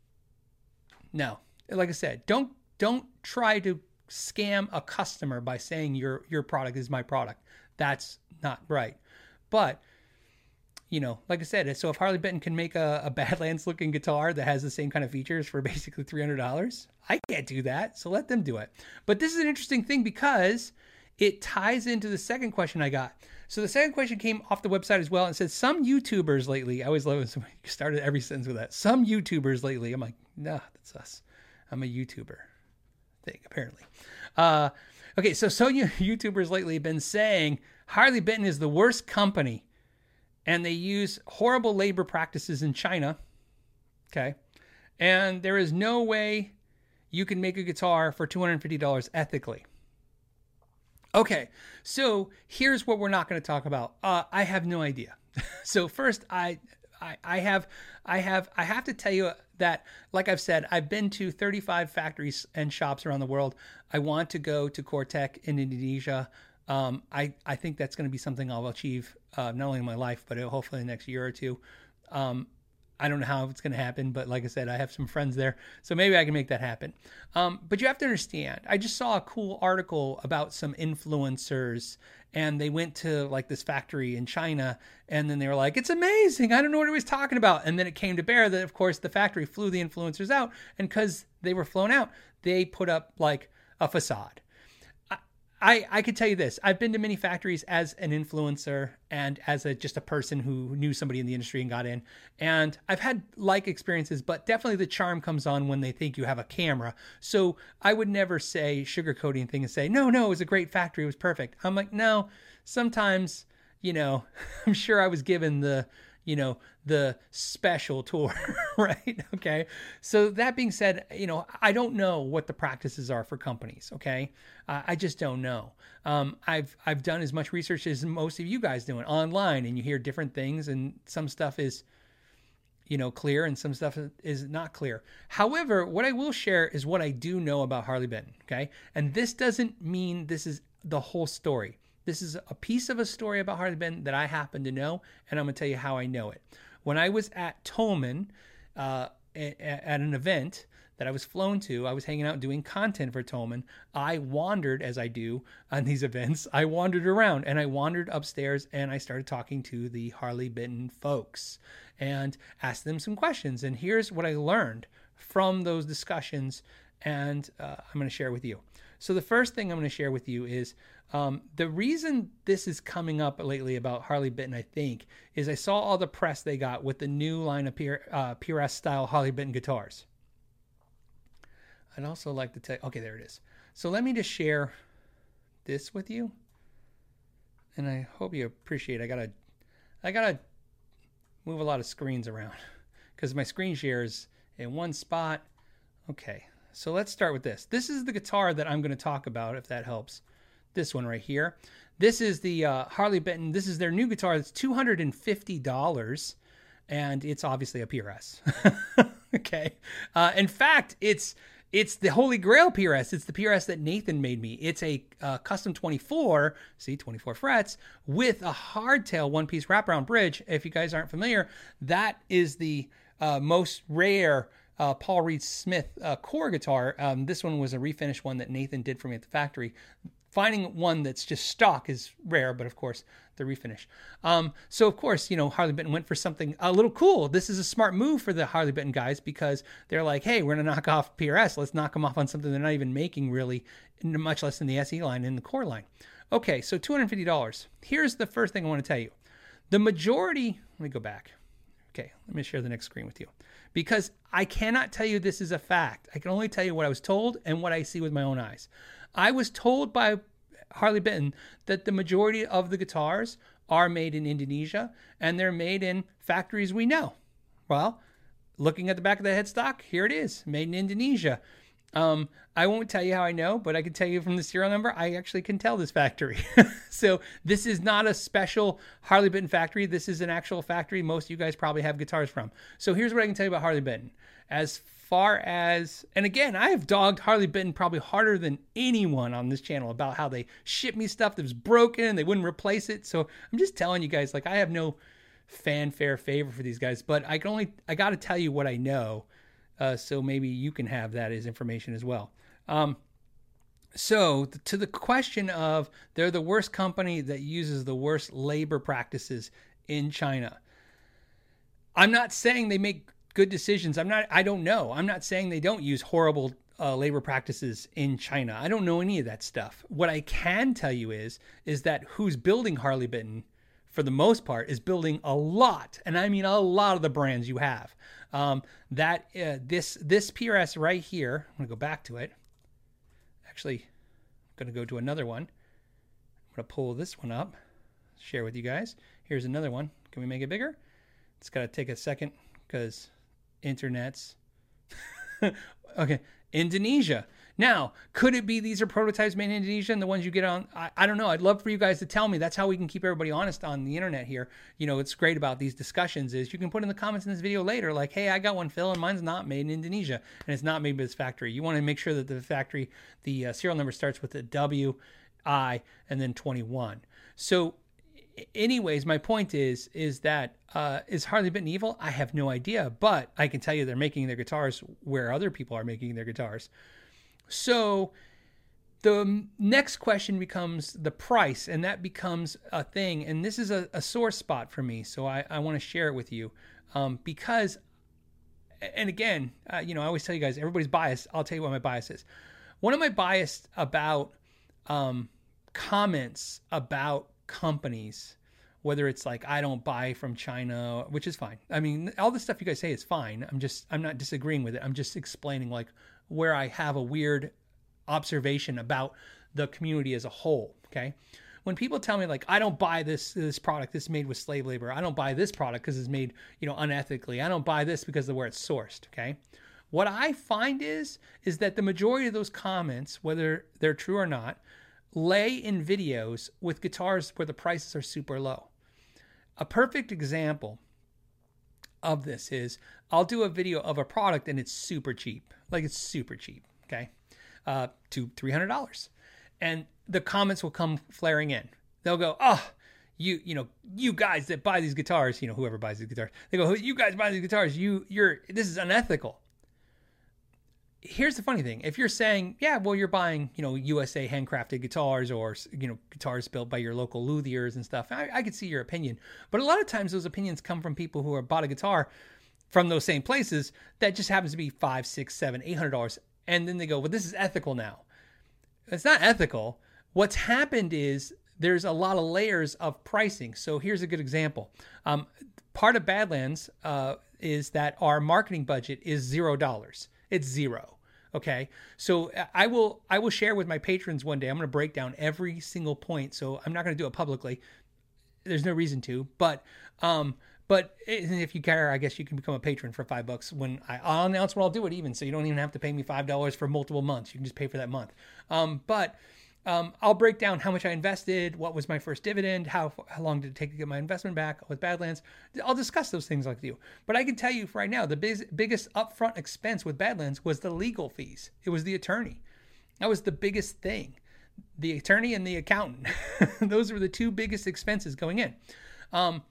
No, like I said, don't don't try to scam a customer by saying your your product is my product. That's not right. But you know, like I said, so if Harley Benton can make a, a Badlands looking guitar that has the same kind of features for basically three hundred dollars, I can't do that. So let them do it. But this is an interesting thing because it ties into the second question I got. So the second question came off the website as well and said, some YouTubers lately, I always love when somebody started every sentence with that. Some YouTubers lately. I'm like, nah, that's us. I'm a YouTuber thing, apparently. Uh, okay, so some YouTubers lately have been saying Harley Benton is the worst company and they use horrible labor practices in China. Okay. And there is no way you can make a guitar for two hundred fifty dollars ethically. Okay. So here's what we're not going to talk about. Uh, I have no idea. So first I, I, I have, I have, I have to tell you that, like I've said, I've been to thirty-five factories and shops around the world. I want to go to Cortec in Indonesia. Um, I, I think that's going to be something I'll achieve, uh, not only in my life, but hopefully in the next year or two. Um, I don't know how it's going to happen, but like I said, I have some friends there, so maybe I can make that happen. Um, but you have to understand, I just saw a cool article about some influencers, and they went to like this factory in China, and then they were like, it's amazing. I don't know what he was talking about. And then it came to bear that, of course, the factory flew the influencers out, and because they were flown out, they put up like a facade. I, I could tell you this. I've been to many factories as an influencer and as a just a person who knew somebody in the industry and got in. And I've had like experiences, but definitely the charm comes on when they think you have a camera. So I would never say sugarcoating thing and say, no, no, it was a great factory. It was perfect. I'm like, no, sometimes, you know, I'm sure I was given the, you know, the special tour, right? Okay. So that being said, you know, I don't know what the practices are for companies. Okay. Uh, I just don't know. Um, I've, I've done as much research as most of you guys doing online, and you hear different things, and some stuff is, you know, clear and some stuff is not clear. However, what I will share is what I do know about Harley Benton. Okay. And this doesn't mean this is the whole story. This is a piece of a story about Harley Benton that I happen to know, and I'm going to tell you how I know it. When I was at Thomann uh, at, at an event that I was flown to, I was hanging out doing content for Thomann. I wandered, as I do on these events, I wandered around, and I wandered upstairs, and I started talking to the Harley Benton folks and asked them some questions. And here's what I learned from those discussions, and uh, I'm going to share with you. So the first thing I'm going to share with you is um, the reason this is coming up lately about Harley Benton, I think, is I saw all the press they got with the new line of P R, uh, P R S style Harley Benton guitars. I'd also like to tell you, okay, there it is. So let me just share this with you. And I hope you appreciate it. I gotta, I gotta move a lot of screens around because my screen share is in one spot. Okay. So let's start with this. This is the guitar that I'm going to talk about, if that helps. This one right here. This is the uh, Harley Benton. This is their new guitar. It's two hundred fifty dollars, and it's obviously a P R S. Okay. Uh, in fact, it's it's the Holy Grail P R S. It's the P R S that Nathan made me. It's a uh, custom twenty-four, see, twenty-four frets, with a hardtail one-piece wraparound bridge. If you guys aren't familiar, that is the uh, most rare Uh, Paul Reed Smith uh, core guitar. Um, this one was a refinished one that Nathan did for me at the factory. Finding one that's just stock is rare, but of course, the refinish. Um, so of course, you know, Harley Benton went for something a little cool. This is a smart move for the Harley Benton guys because they're like, hey, we're going to knock off P R S. Let's knock them off on something they're not even making really, much less in the S E line and the core line. Okay, so two hundred fifty dollars. Here's the first thing I want to tell you. The majority, let me go back. Okay, let me share the next screen with you. Because I cannot tell you this is a fact. I can only tell you what I was told and what I see with my own eyes. I was told by Harley Benton that the majority of the guitars are made in Indonesia, and they're made in factories we know. Well, looking at the back of the headstock, here it is, made in Indonesia. Um, I won't tell you how I know, but I can tell you from the serial number, I actually can tell this factory. So this is not a special Harley Benton factory. This is an actual factory most of you guys probably have guitars from. So here's what I can tell you about Harley Benton. As far as, and again, I have dogged Harley Benton probably harder than anyone on this channel about how they ship me stuff that was broken and they wouldn't replace it. So I'm just telling you guys, like, I have no fanfare favor for these guys, but I can only, I got to tell you what I know. Uh, so maybe you can have that as information as well. Um, so to the question of they're the worst company that uses the worst labor practices in China. I'm not saying they make good decisions. I'm not, I don't know. I'm not saying they don't use horrible uh, labor practices in China. I don't know any of that stuff. What I can tell you is, is that who's building Harley Benton for the most part is building a lot. And I mean, a lot of the brands you have. Um, that, uh, this, this P R S right here, I'm gonna go back to it. Actually, I'm gonna go to another one. I'm gonna pull this one up, share with you guys. Here's another one. Can we make it bigger? It's got to take a second because internet's okay. Indonesia. Now, could it be these are prototypes made in Indonesia and the ones you get on? I, I don't know. I'd love for you guys to tell me. That's how we can keep everybody honest on the internet here. You know, it's great about these discussions is you can put in the comments in this video later, like, hey, I got one, Phil, and mine's not made in Indonesia and it's not made by this factory. You want to make sure that the factory, the uh, serial number starts with a W, I, and then twenty-one. So anyways, my point is, is that, uh, is Harley Benton evil? I have no idea, but I can tell you they're making their guitars where other people are making their guitars. So the next question becomes the price, and that becomes a thing. And this is a, a sore spot for me. So I, I want to share it with you, um, because, and again, uh, you know, I always tell you guys, everybody's biased. I'll tell you what my bias is. One of my bias about, um, comments about companies, whether it's like, I don't buy from China, which is fine. I mean, all the stuff you guys say is fine. I'm just, I'm not disagreeing with it. I'm just explaining like where I have a weird observation about the community as a whole. Okay. When people tell me like, I don't buy this, this product, this is made with slave labor. I don't buy this product because it's made, you know, unethically. I don't buy this because of where it's sourced. Okay. What I find is, is that the majority of those comments, whether they're true or not, lay in videos with guitars where the prices are super low. A perfect example of this is I'll do a video of a product and it's super cheap. Like it's super cheap. Okay. Uh, two, three hundred dollars. And the comments will come flaring in. They'll go, oh, you, you know, you guys that buy these guitars, you know, whoever buys these guitars, they go, you guys buy these guitars, you, you're, this is unethical. Here's the funny thing. If you're saying, yeah, well, you're buying, you know, U S A handcrafted guitars or, you know, guitars built by your local luthiers and stuff, I, I could see your opinion. But a lot of times those opinions come from people who are bought a guitar from those same places that just happens to be five, six, seven, eight hundred dollars. And then they go, well, this is ethical now. It's not ethical. What's happened is there's a lot of layers of pricing. So here's a good example. Um, part of Badlands uh, is that our marketing budget is zero dollars. It's zero. Okay. So I will, I will share with my patrons one day. I'm going to break down every single point. So I'm not going to do it publicly. There's no reason to, but, um, but if you care, I guess you can become a patron for five bucks when I, I'll announce when I'll do it even. So you don't even have to pay me five dollars for multiple months. You can just pay for that month. Um, but, um, I'll break down how much I invested, what was my first dividend, how, how long did it take to get my investment back with Badlands. I'll discuss those things with you. But I can tell you right now, the big, biggest upfront expense with Badlands was the legal fees. It was the attorney. That was the biggest thing. The attorney and the accountant. Those were the two biggest expenses going in. Um,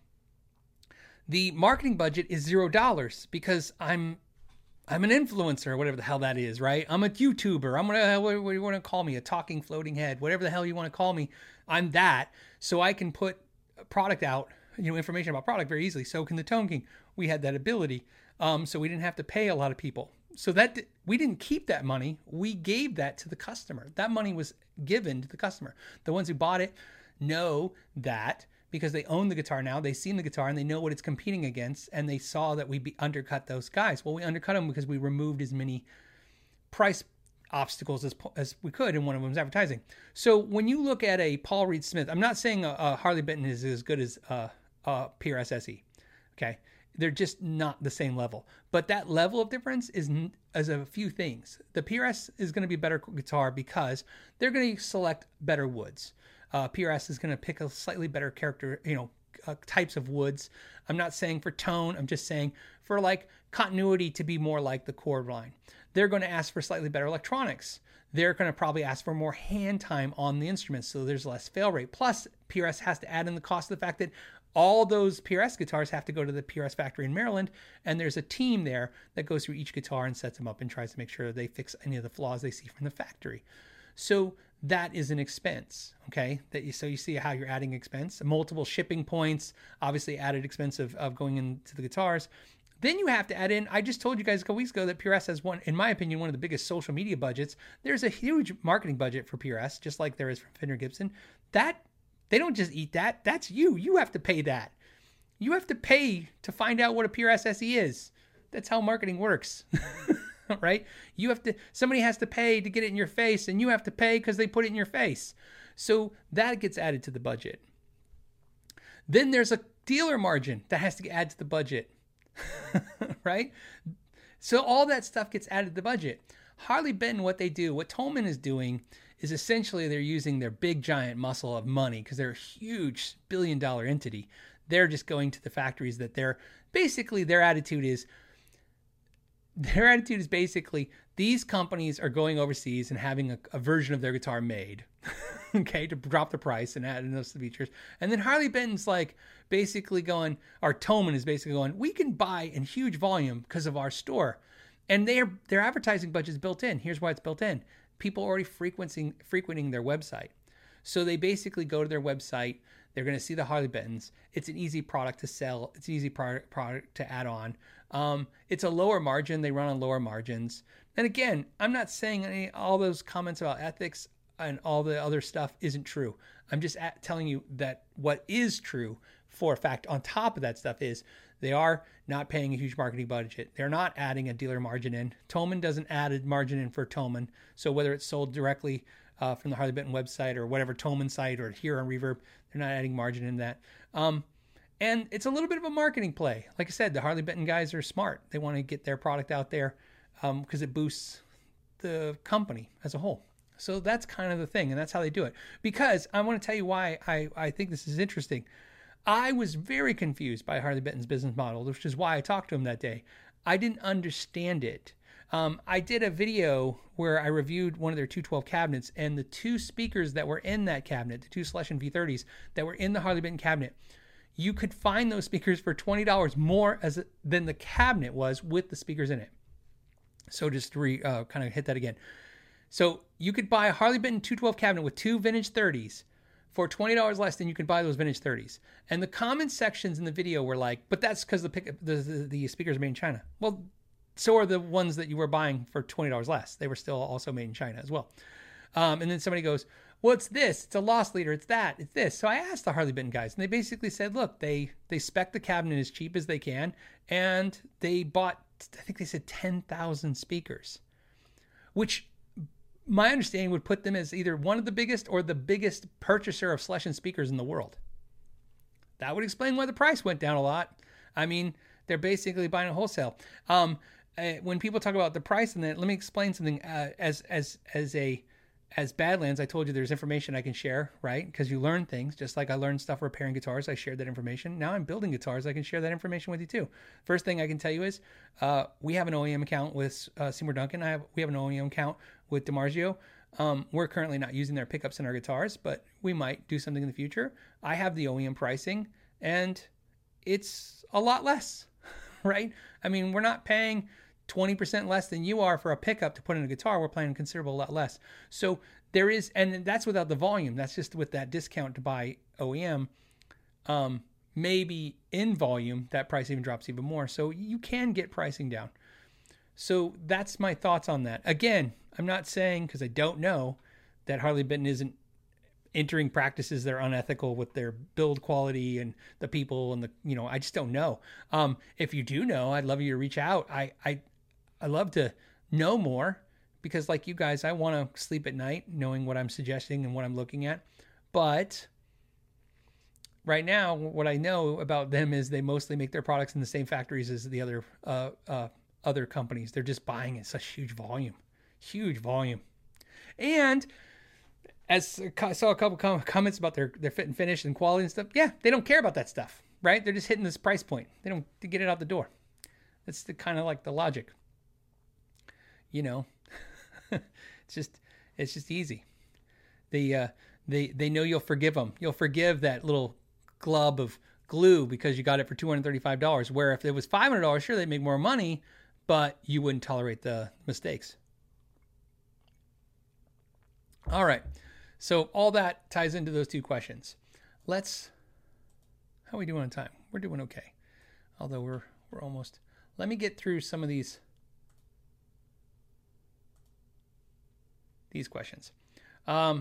the marketing budget is zero dollars because I'm I'm an influencer, whatever the hell that is, right? I'm a YouTuber. I'm gonna, what do you want to call me? A talking floating head, whatever the hell you want to call me. I'm that. So I can put a product out, you know, information about product very easily. So can the Tone King. We had that ability. Um, so we didn't have to pay a lot of people. So that we didn't keep that money. We gave that to the customer. That money was given to the customer. The ones who bought it know that because they own the guitar now. They've seen the guitar and they know what it's competing against. And they saw that we be undercut those guys. Well, we undercut them because we removed as many price obstacles as, as we could. And one of them was advertising. So when you look at a Paul Reed Smith, I'm not saying a, a Harley Benton is as good as a, a P R S S E. Okay. They're just not the same level. But that level of difference is, is a few things. The P R S is going to be a better guitar because they're going to select better woods. Uh, P R S is going to pick a slightly better character, you know, uh, types of woods. I'm not saying for tone. I'm just saying for like continuity to be more like the Chord line. They're going to ask for slightly better electronics. They're going to probably ask for more hand time on the instruments, so there's less fail rate. Plus, P R S has to add in the cost of the fact that all those P R S guitars have to go to the P R S factory in Maryland, and there's a team there that goes through each guitar and sets them up and tries to make sure they fix any of the flaws they see from the factory. So that is an expense, okay? That you, so you see how you're adding expense, multiple shipping points, obviously added expense of, of going into the guitars. Then you have to add in, I just told you guys a couple weeks ago that P R S has one, in my opinion, one of the biggest social media budgets. There's a huge marketing budget for P R S, just like there is from Fender Gibson. That, they don't just eat that. That's you. You have to pay that. You have to pay to find out what a P R S S E is. That's how marketing works, right? You have to, somebody has to pay to get it in your face, and you have to pay because they put it in your face. So that gets added to the budget. Then there's a dealer margin that has to get added to the budget. Right? So all that stuff gets added to the budget. Harley Benton, what they do, what Thomann is doing, is essentially they're using their big giant muscle of money because they're a huge billion dollar entity. They're just going to the factories that they're basically their attitude is their attitude is basically these companies are going overseas and having a, a version of their guitar made. Okay, to drop the price and add in those features. And then Harley Benton's like basically going, or Thomann is basically going, we can buy in huge volume because of our store. And their their advertising budget is built in. Here's why it's built in. People are already frequenting frequenting their website. So they basically go to their website. They're going to see the Harley Bentons. It's an easy product to sell. It's an easy product, product to add on. Um, it's a lower margin. They run on lower margins. And again, I'm not saying any all those comments about ethics and all the other stuff isn't true. I'm just at, telling you that what is true for a fact on top of that stuff is they are not paying a huge marketing budget. They're not adding a dealer margin in. Thomann doesn't add a margin in for Thomann. So whether it's sold directly uh, from the Harley Benton website or whatever Thomann site or here on Reverb, they're not adding margin in that. Um, and it's a little bit of a marketing play. Like I said, the Harley Benton guys are smart. They want to get their product out there because um, it boosts the company as a whole. So that's kind of the thing, and that's how they do it. Because I want to tell you why I, I think this is interesting. I was very confused by Harley Benton's business model, which is why I talked to him that day. I didn't understand it. Um, I did a video where I reviewed one of their two twelve cabinets, and the two speakers that were in that cabinet, the two Schlesinger V thirties that were in the Harley Benton cabinet, you could find those speakers for twenty dollars more as than the cabinet was with the speakers in it. So just to re, uh, kind of hit that again. So you could buy a Harley Benton two twelve cabinet with two vintage thirties for twenty dollars less than you could buy those vintage thirties. And the comment sections in the video were like, but that's because the, pick, the, the the speakers are made in China. Well, so are the ones that you were buying for twenty dollars less. They were still also made in China as well. Um, and then somebody goes, well, it's this. It's a loss leader. It's that. It's this. So I asked the Harley Benton guys, and they basically said, look, they, they spec the cabinet as cheap as they can, and they bought, I think they said ten thousand speakers, which my understanding would put them as either one of the biggest or the biggest purchaser of Schlesinger speakers in the world. That would explain why the price went down a lot. I mean, they're basically buying a wholesale. Um, uh, when people talk about the price in that, let me explain something. Uh, as as as a as Badlands, I told you there's information I can share, right? Because you learn things, just like I learned stuff repairing guitars. I shared that information. Now I'm building guitars. I can share that information with you too. First thing I can tell you is uh, we have an O E M account with uh, Seymour Duncan. I have we have an O E M account with DiMarzio. Um, we're currently not using their pickups in our guitars, but we might do something in the future. I have the O E M pricing, and it's a lot less, right? I mean, we're not paying twenty percent less than you are for a pickup to put in a guitar. We're paying a considerable lot less. So there is, and that's without the volume. That's just with that discount to buy O E M. Um, maybe in volume, that price even drops even more. So you can get pricing down. So that's my thoughts on that. Again, I'm not saying, because I don't know, that Harley Benton isn't entering practices that are unethical with their build quality and the people and the, you know, I just don't know. Um, if you do know, I'd love you to reach out. I, I, I love to know more because like you guys, I want to sleep at night knowing what I'm suggesting and what I'm looking at. But right now, what I know about them is they mostly make their products in the same factories as the other, uh, uh, other companies. They're just buying in such huge volume, huge volume. And as I saw a couple com- comments about their, their fit and finish and quality and stuff. Yeah, they don't care about that stuff, right? They're just hitting this price point. They don't to get it out the door. That's the kind of like the logic. You know, it's just it's just easy. They uh, they they know you'll forgive them. You'll forgive that little glub of glue because you got it for two hundred thirty-five dollars. Where if it was five hundred dollars, sure, they'd make more money, but you wouldn't tolerate the mistakes. All right. So all that ties into those two questions. Let's, how are we doing on time? We're doing okay. Although we're, we're almost, let me get through some of these, these questions. Um,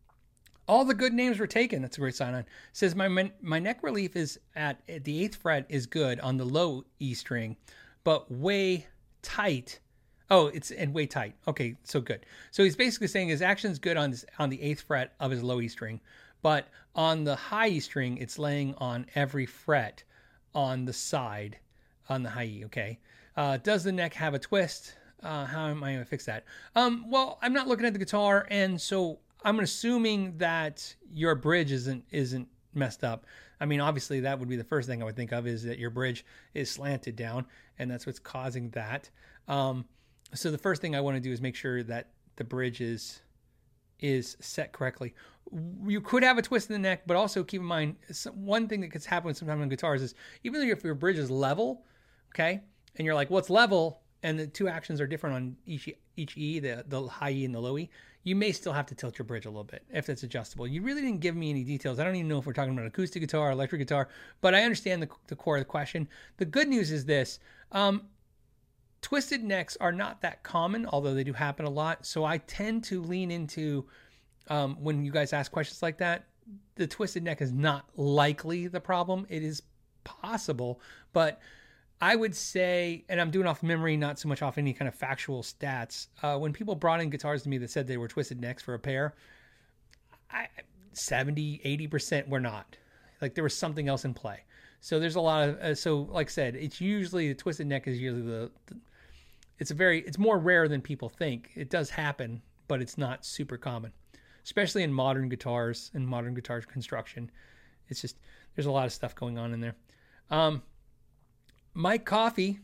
all the good names were taken. That's a great sign on. It says my, my neck relief is at, at the eighth fret is good on the low E string, but way tight. Oh, it's and way tight. Okay, so good. So he's basically saying his action's good on this, on the eighth fret of his low E string, but on the high E string, it's laying on every fret on the side on the high E. Okay. Uh, does the neck have a twist? Uh, how am I going to fix that? Um, well, I'm not looking at the guitar, and so I'm assuming that your bridge isn't isn't messed up. I mean, obviously, that would be the first thing I would think of is that your bridge is slanted down, and that's what's causing that. Um, So the first thing I want to do is make sure that the bridge is is set correctly. You could have a twist in the neck, but also keep in mind, one thing that could happen sometimes on guitars is even though if your bridge is level, okay, and you're like, what's level? And the two actions are different on each each E, the, the high E and the low E, you may still have to tilt your bridge a little bit if it's adjustable. You really didn't give me any details. I don't even know if we're talking about an acoustic guitar or electric guitar, but I understand the, the core of the question. The good news is this. Um, Twisted necks are not that common, although they do happen a lot. So I tend to lean into, um, when you guys ask questions like that, the twisted neck is not likely the problem. It is possible, but I would say, and I'm doing off memory, not so much off any kind of factual stats. Uh, when people brought in guitars to me that said they were twisted necks for a pair, I, seventy, eighty percent were not. Like there was something else in play. So there's a lot of, uh, so like I said, it's usually, the twisted neck is usually the, the, it's a very, it's more rare than people think. It does happen, but it's not super common, especially in modern guitars and modern guitar construction. It's just, there's a lot of stuff going on in there. Um, Mike Coffey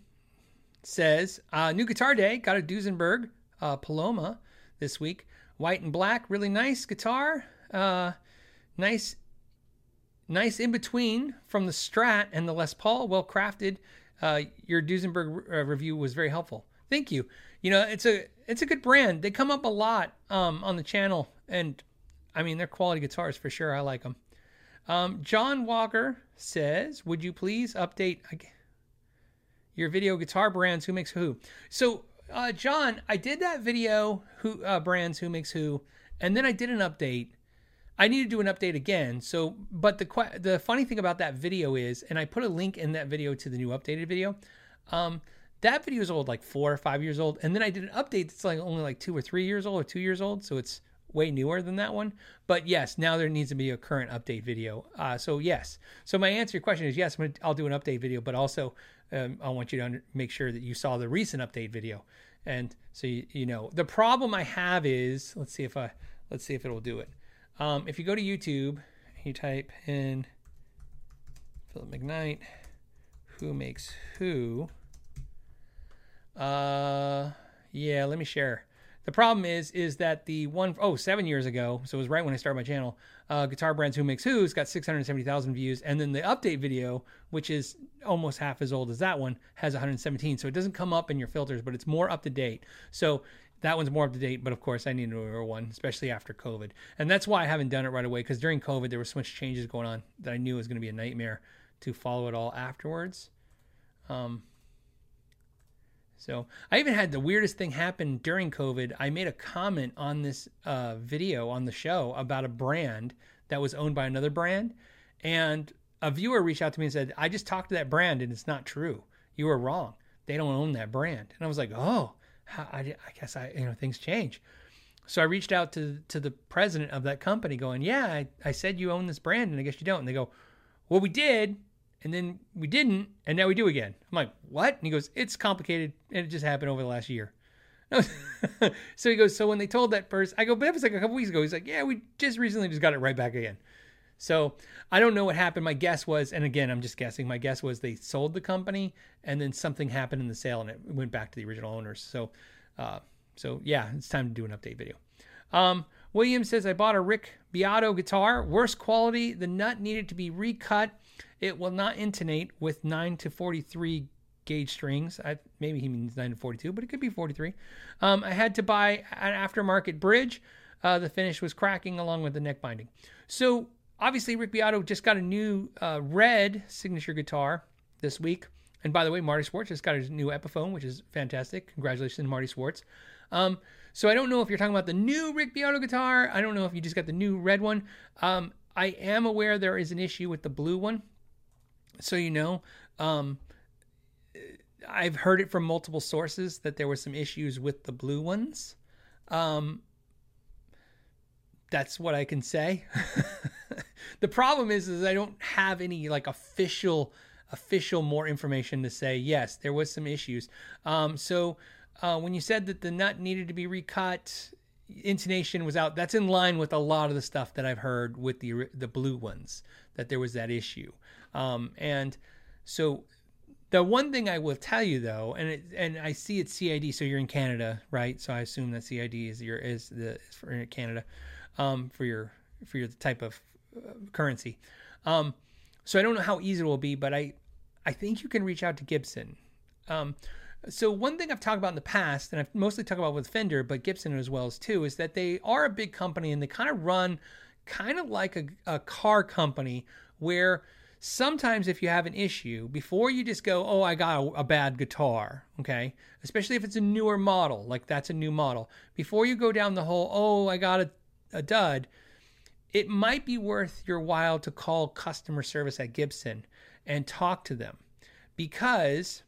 says, uh, new guitar day, got a Duesenberg uh, Paloma this week. White and black, really nice guitar. Uh, nice Nice in between from the Strat and the Les Paul, well crafted. Uh, your Duesenberg re- uh, review was very helpful. Thank you. You know, it's a it's a good brand. They come up a lot um, on the channel, and I mean they're quality guitars for sure. I like them. Um, John Walker says, "Would you please update your video guitar brands? Who makes who?" So, uh, John, I did that video, who uh, brands who makes who, and then I did an update. I need to do an update again. So, but the the funny thing about that video is, and I put a link in that video to the new updated video. Um, that video is old, like four or five years old, and then I did an update that's like only like two or three years old or two years old. So it's way newer than that one. But yes, now there needs to be a current update video. Uh, so yes. So my answer to your question is yes. I'm gonna, I'll do an update video, but also um, I want you to under, make sure that you saw the recent update video, and so you, you know the problem I have is let's see if I let's see if it'll do it. Um, if you go to YouTube, you type in Philip McKnight, who makes who, uh, yeah, let me share. The problem is, is that the one, oh, seven years ago, so it was right when I started my channel, uh, Guitar Brands Who Makes Who's got six hundred seventy thousand views, and then the update video, which is almost half as old as that one, has one hundred seventeen, so it doesn't come up in your filters, but it's more up to date. So that one's more up to date, but of course I need a newer one, especially after COVID. And that's why I haven't done it right away, because during COVID there were so much changes going on that I knew it was going to be a nightmare to follow it all afterwards. Um, so I even had the weirdest thing happen during COVID. I made a comment on this uh, video on the show about a brand that was owned by another brand, and a viewer reached out to me and said, I just talked to that brand and it's not true. You were wrong. They don't own that brand. And I was like, oh, I, I guess I, you know, things change. So I reached out to to the president of that company going, yeah, I, I said you own this brand and I guess you don't. And they go, well, we did. And then we didn't. And now we do again. I'm like, what? And he goes, it's complicated. And it just happened over the last year. So he goes, so when they told that person, I go, but it was like a couple weeks ago. He's like, yeah, we just recently just got it right back again. So I don't know what happened. My guess was, and again, I'm just guessing, my guess was they sold the company and then something happened in the sale and it went back to the original owners. So, uh, so yeah, it's time to do an update video. Um, William says, I bought a Rick Beato guitar, worst quality. The nut needed to be recut. It will not intonate with nine to forty-three gauge strings. I, maybe he means nine to forty-two, but it could be forty-three. Um, I had to buy an aftermarket bridge. Uh, the finish was cracking along with the neck binding. So obviously Rick Beato just got a new uh, red signature guitar this week. And by the way, Marty Schwartz just got his new Epiphone, which is fantastic. Congratulations, Marty Schwartz. Um, so I don't know if you're talking about the new Rick Beato guitar. I don't know if you just got the new red one. Um, I am aware there is an issue with the blue one. So, you know, um, I've heard it from multiple sources that there were some issues with the blue ones. Um, that's what I can say. The problem is, is I don't have any like official, official more information to say, yes, there was some issues. Um, so uh, when you said that the nut needed to be recut, intonation was out, that's in line with a lot of the stuff that I've heard with the the blue ones, that there was that issue. Um, and so the one thing I will tell you though, and it, and I see it's C I D, so you're in Canada, right? So I assume that C I D is your is the is for Canada, um, for your for your type of uh, currency. Um, so I don't know how easy it will be, but I I think you can reach out to Gibson. Um, so one thing I've talked about in the past, and I've mostly talked about with Fender, but Gibson as well as too, is that they are a big company and they kind of run kind of like a, a car company where sometimes if you have an issue, before you just go, oh, I got a, a bad guitar, okay? Especially if it's a newer model, like that's a new model. Before you go down the whole, oh, I got a, a dud, it might be worth your while to call customer service at Gibson and talk to them. Because,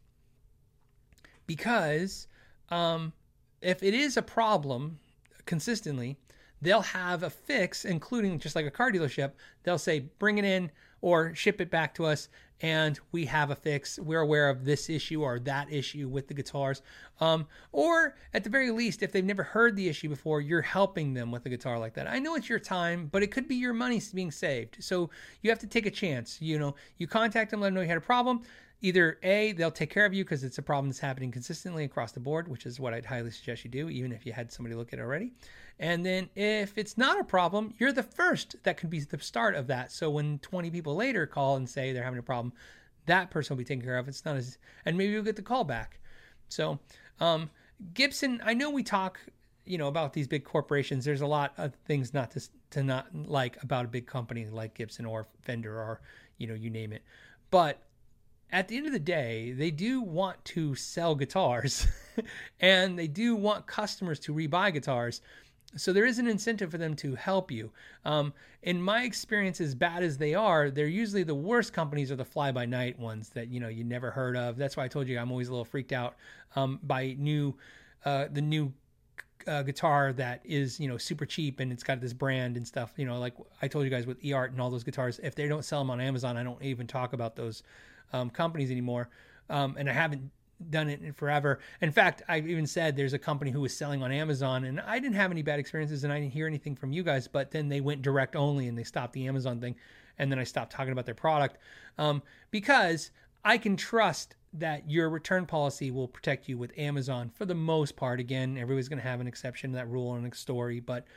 because um, if it is a problem consistently, they'll have a fix, including just like a car dealership. They'll say, bring it in or ship it back to us, and we have a fix. We're aware of this issue or that issue with the guitars. Um, or at the very least, if they've never heard the issue before, you're helping them with a guitar like that. I know it's your time, but it could be your money being saved. So you have to take a chance. You know, you contact them, let them know you had a problem. Either A, they'll take care of you because it's a problem that's happening consistently across the board, which is what I'd highly suggest you do, even if you had somebody look at it already. And then if it's not a problem, you're the first that could be the start of that. So when twenty people later call and say they're having a problem, that person will be taken care of. It's not as, and maybe you'll get the call back. So um, Gibson, I know we talk, you know, about these big corporations. There's a lot of things not to to not like about a big company like Gibson or Fender or, you know, you name it. But at the end of the day, they do want to sell guitars and they do want customers to rebuy guitars. So there is an incentive for them to help you. Um, in my experience, as bad as they are, they're usually the worst companies are the fly-by-night ones that, you know, you never heard of. That's why I told you I'm always a little freaked out um, by new, uh, the new uh, guitar that is, you know, super cheap and it's got this brand and stuff. You know, like I told you guys with eArt and all those guitars, if they don't sell them on Amazon, I don't even talk about those um, companies anymore. Um, and I haven't done it in forever. In fact, I've even said there's a company who was selling on Amazon and I didn't have any bad experiences and I didn't hear anything from you guys, but then they went direct only and they stopped the Amazon thing. And then I stopped talking about their product um, because I can trust that your return policy will protect you with Amazon for the most part. Again, everybody's going to have an exception to that rule and a story, but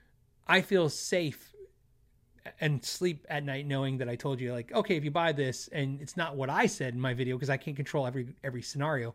I feel safe and sleep at night knowing that I told you, like, okay, if you buy this and it's not what I said in my video, because I can't control every every scenario,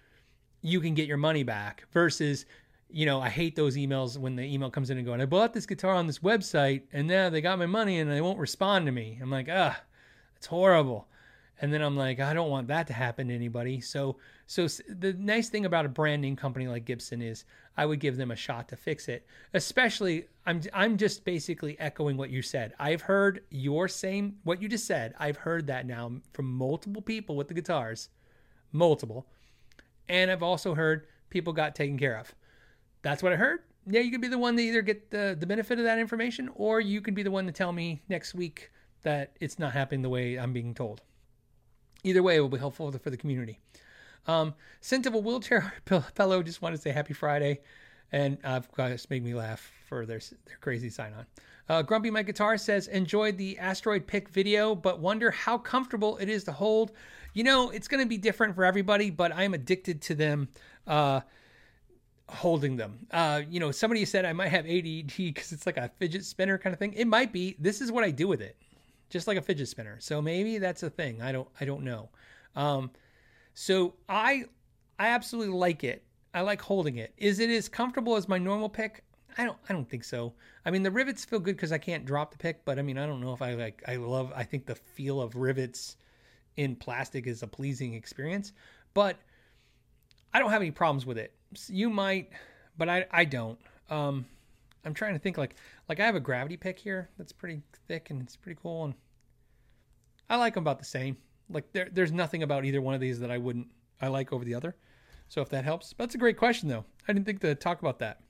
you can get your money back. Versus, you know, I hate those emails when the email comes in and going, I bought this guitar on this website and now they got my money and they won't respond to me. I'm like, ah, it's horrible. And then I'm like, I don't want that to happen to anybody. So, so the nice thing about a brand name company like Gibson is I would give them a shot to fix it. Especially, I'm I'm just basically echoing what you said. I've heard your same, what you just said. I've heard that now from multiple people with the guitars, multiple. And I've also heard people got taken care of. That's what I heard. Yeah, you could be the one to either get the, the benefit of that information, or you could be the one to tell me next week that it's not happening the way I'm being told. Either way, it will be helpful for the community. Um, Scent of a Wheelchair Fellow just wanted to say happy Friday. And uh, of course, make me laugh for their, their crazy sign on. Uh, Grumpy My Guitar says, enjoyed the asteroid pick video, but wonder how comfortable it is to hold. You know, it's going to be different for everybody, but I'm addicted to them uh, holding them. Uh, you know, somebody said I might have A D D because it's like a fidget spinner kind of thing. It might be. This is what I do with it, just like a fidget spinner. So maybe that's a thing. I don't. I don't know. Um, so I, I absolutely like it. I like holding it. Is it as comfortable as my normal pick? I don't. I don't think so. I mean, the rivets feel good because I can't drop the pick. But I mean, I don't know if I like. I love. I think the feel of rivets in plastic is a pleasing experience. But I don't have any problems with it. You might, but I. I don't. Um, I'm trying to think. Like, like I have a gravity pick here that's pretty thick and it's pretty cool, and I like them about the same. Like, there, there's nothing about either one of these that I wouldn't. I like over the other. So if that helps. That's a great question, though. I didn't think to talk about that.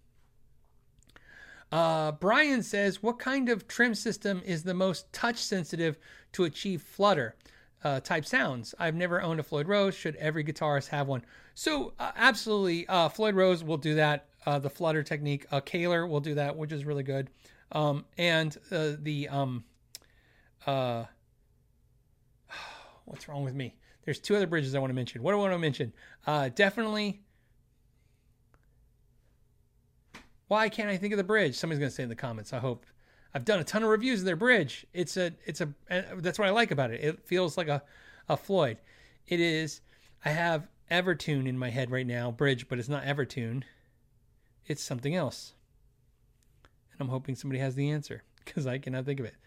Uh, Brian says, what kind of trim system is the most touch sensitive to achieve flutter uh, type sounds? I've never owned a Floyd Rose. Should every guitarist have one? So uh, absolutely. Uh, Floyd Rose will do that. Uh, the flutter technique. Uh, Kahler will do that, which is really good. Um, and uh, the, um, uh, what's wrong with me? There's two other bridges I want to mention. What do I want to mention? Uh, definitely. Why can't I think of the bridge? Somebody's going to say in the comments. I hope. I've done a ton of reviews of their bridge. It's a, it's a, that's what I like about it. It feels like a, a Floyd. It is. I have Evertune in my head right now, bridge, but it's not Evertune. It's something else. And I'm hoping somebody has the answer because I cannot think of it.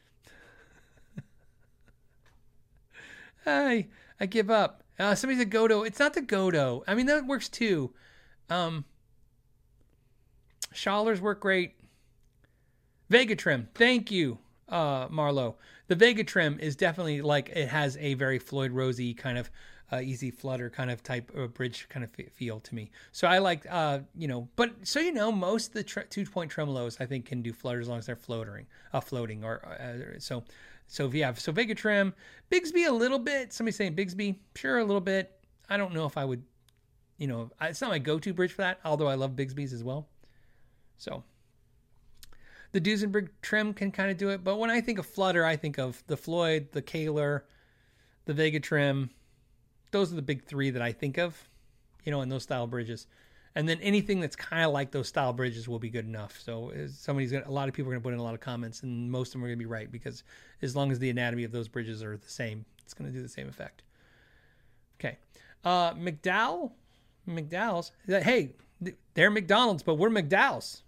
I, I give up. Uh, somebody said Godot. It's not the Godot. I mean, that works too. Um, Schallers work great. Vega Trim. Thank you, uh, Marlo. The Vega Trim is definitely like, it has a very Floyd Rosey kind of uh, easy flutter kind of type of bridge kind of feel to me. So I like, uh, you know, but so, you know, most of the tre- two point tremolos I think can do flutter as long as they're floating, uh, floating or uh, so. So yeah, so Vega Trim, Bigsby a little bit. Somebody saying Bigsby, sure, a little bit. I don't know if I would, you know, it's not my go-to bridge for that, although I love Bigsby's as well. So the Duesenberg Trim can kind of do it, but when I think of flutter, I think of the Floyd, the Kahler, the Vega Trim. Those are the big three that I think of, you know, in those style bridges. And then anything that's kind of like those style bridges will be good enough. So somebody's gonna, a lot of people are going to put in a lot of comments, and most of them are going to be right because as long as the anatomy of those bridges are the same, it's going to do the same effect. Okay. Uh, McDowell, McDowell's, hey, they're McDonald's, but we're McDowell's.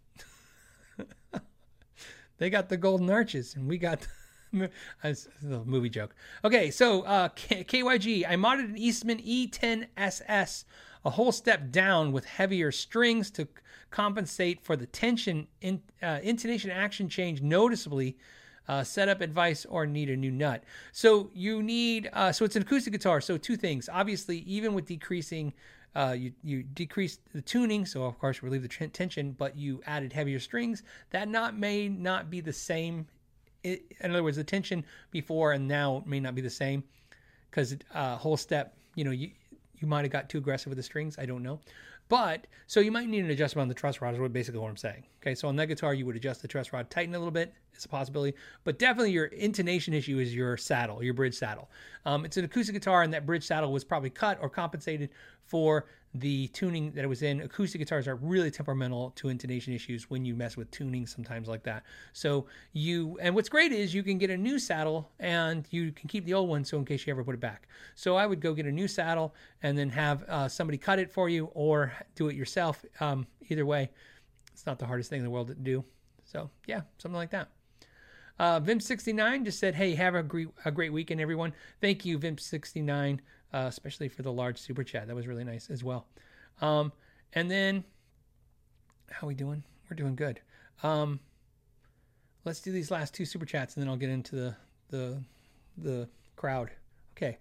They got the golden arches, and we got the, that's a movie joke. Okay, so uh, K Y G, I modded an Eastman E ten S S a whole step down with heavier strings to compensate for the tension, in, uh, intonation action change noticeably. Uh, setup advice or need a new nut. So you need, uh, so it's an acoustic guitar. So two things, obviously, even with decreasing, uh, you, you decrease the tuning. So of course relieve the t- tension, but you added heavier strings. That not may not be the same. It, in other words, the tension before and now may not be the same because uh, whole step, you know, you, you might have got too aggressive with the strings. I don't know. But, so you might need an adjustment on the truss rod is what basically what I'm saying. Okay, so on that guitar, you would adjust the truss rod, tighten a little bit. It's a possibility. But definitely your intonation issue is your saddle, your bridge saddle. Um, it's an acoustic guitar, and that bridge saddle was probably cut or compensated for the tuning that it was in. Acoustic guitars are really temperamental to intonation issues when you mess with tuning sometimes like that. So you, and what's great is you can get a new saddle and you can keep the old one so in case you ever put it back. So I would go get a new saddle and then have uh, somebody cut it for you or do it yourself. Um, either way, it's not the hardest thing in the world to do. So yeah, something like that. Uh, Vim sixty-nine just said, hey, have a great, a great weekend, everyone. Thank you, Vim sixty-nine, uh, especially for the large super chat. That was really nice as well. Um, and then, how are we doing? We're doing good. Um, let's do these last two super chats, and then I'll get into the the the crowd. Okay.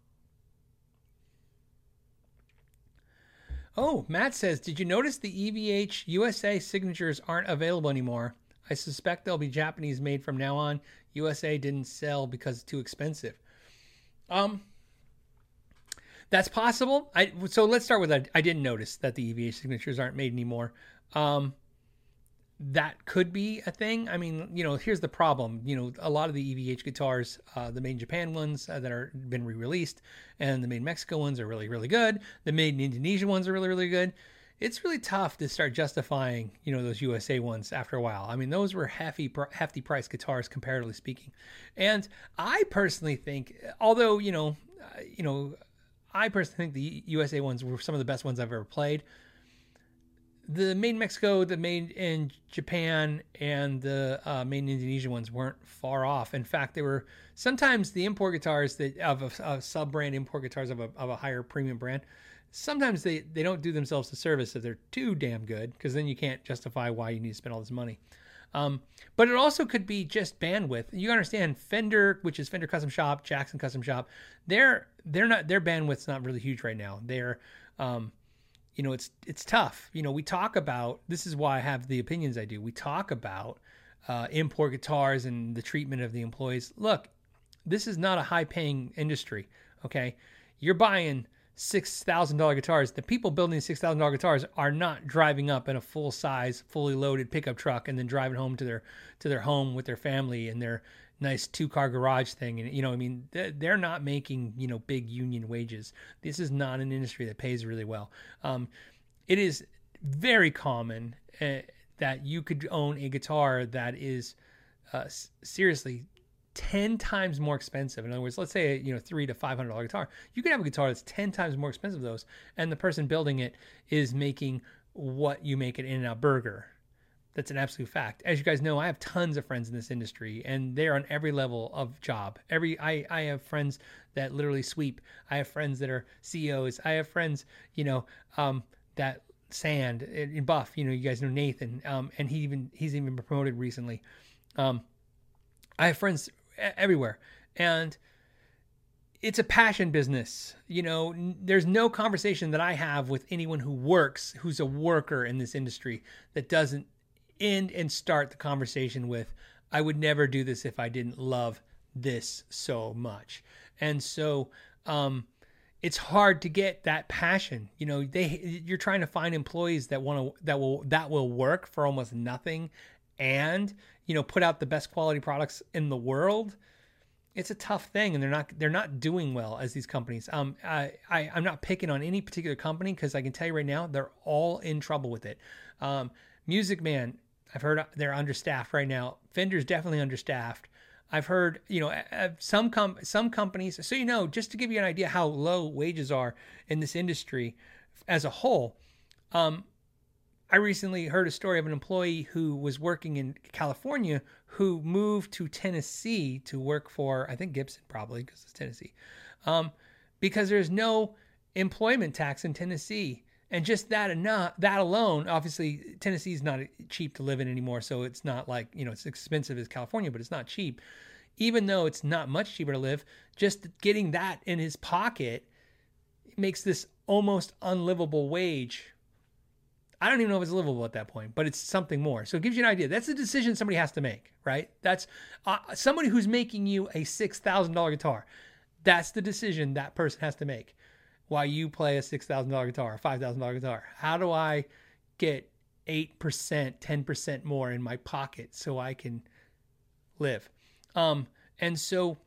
Oh, Matt says, did you notice the E V H U S A signatures aren't available anymore? I suspect they'll be Japanese made from now on. U S A didn't sell because it's too expensive. Um, That's possible. I so let's start with that. I didn't notice that the E V H signatures aren't made anymore. Um, that could be a thing. I mean, you know, here's the problem. You know, a lot of the E V H guitars, uh, the made in Japan ones uh, that are been re-released, and the made in Mexico ones are really, really good. The made in Indonesia ones are really, really good. It's really tough to start justifying, you know, those U S A ones after a while. I mean, those were hefty, hefty price guitars, comparatively speaking. And I personally think, although, you know, uh, you know, I personally think the U S A ones were some of the best ones I've ever played. The made in Mexico, the made in Japan, and the uh, made in Indonesia ones weren't far off. In fact, they were sometimes the import guitars that of a, a sub-brand import guitars of a, of a higher premium brand. Sometimes they, they don't do themselves the service if they're too damn good, because then you can't justify why you need to spend all this money. Um, but it also could be just bandwidth. You understand Fender, which is Fender Custom Shop, Jackson Custom Shop. They're they're not their bandwidth's not really huge right now. They're, um, you know, it's it's tough. You know, we talk about this is why I have the opinions I do. We talk about uh, import guitars and the treatment of the employees. Look, this is not a high paying industry. Okay, you're buying six thousand dollars guitars. The people building six thousand dollars guitars are not driving up in a full size, fully loaded pickup truck and then driving home to their to their home with their family in their nice two car garage thing. And, you know, I mean, they're not making, you know, big union wages. This is not an industry that pays really well. Um, it is very common uh, that you could own a guitar that is uh, seriously ten times more expensive. In other words, let's say, you know, three to five hundred dollar guitar. You could have a guitar that's ten times more expensive than those, and the person building it is making what you make at In-N-Out Burger. That's an absolute fact. As you guys know, I have tons of friends in this industry, and they're on every level of job. Every I, I have friends that literally sweep. I have friends that are C E Os. I have friends, you know, um, that sand in Buff. You know, you guys know Nathan, um, and he even he's even been promoted recently. Um, I have friends everywhere, and it's a passion business. You know, n- there's no conversation that I have with anyone who works, who's a worker in this industry, that doesn't end and start the conversation with, I would never do this if I didn't love this so much. And so, um, it's hard to get that passion. You know, they, you're trying to find employees that want to, that will, that will work for almost nothing and, you know, put out the best quality products in the world. It's a tough thing, and they're not they're not doing well as these companies. Um, I, I I'm not picking on any particular company, because I can tell you right now they're all in trouble with it. Um, Music Man, I've heard they're understaffed right now. Fender's definitely understaffed. I've heard, you know, some com- some companies. So, you know, just to give you an idea how low wages are in this industry as a whole. Um, I recently heard a story of an employee who was working in California who moved to Tennessee to work for, I think Gibson, probably, because it's Tennessee, um, because there's no employment tax in Tennessee. And just that enough, that alone, obviously Tennessee is not cheap to live in anymore. So it's not like, you know, it's expensive as California, but it's not cheap. Even though it's not much cheaper to live, just getting that in his pocket makes this almost unlivable wage. I don't even know if it's livable at that point, but it's something more. So it gives you an idea. That's a decision somebody has to make, right? That's uh, somebody who's making you a six thousand dollars guitar. That's the decision that person has to make. Why you play a six thousand dollars guitar, a five thousand dollars guitar. How do I get eight percent, ten percent more in my pocket so I can live? Um, and so,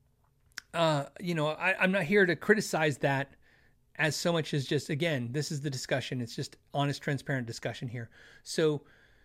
uh, you know, I, I'm not here to criticize that as so much as just, again, this is the discussion. It's just honest, transparent discussion here. So,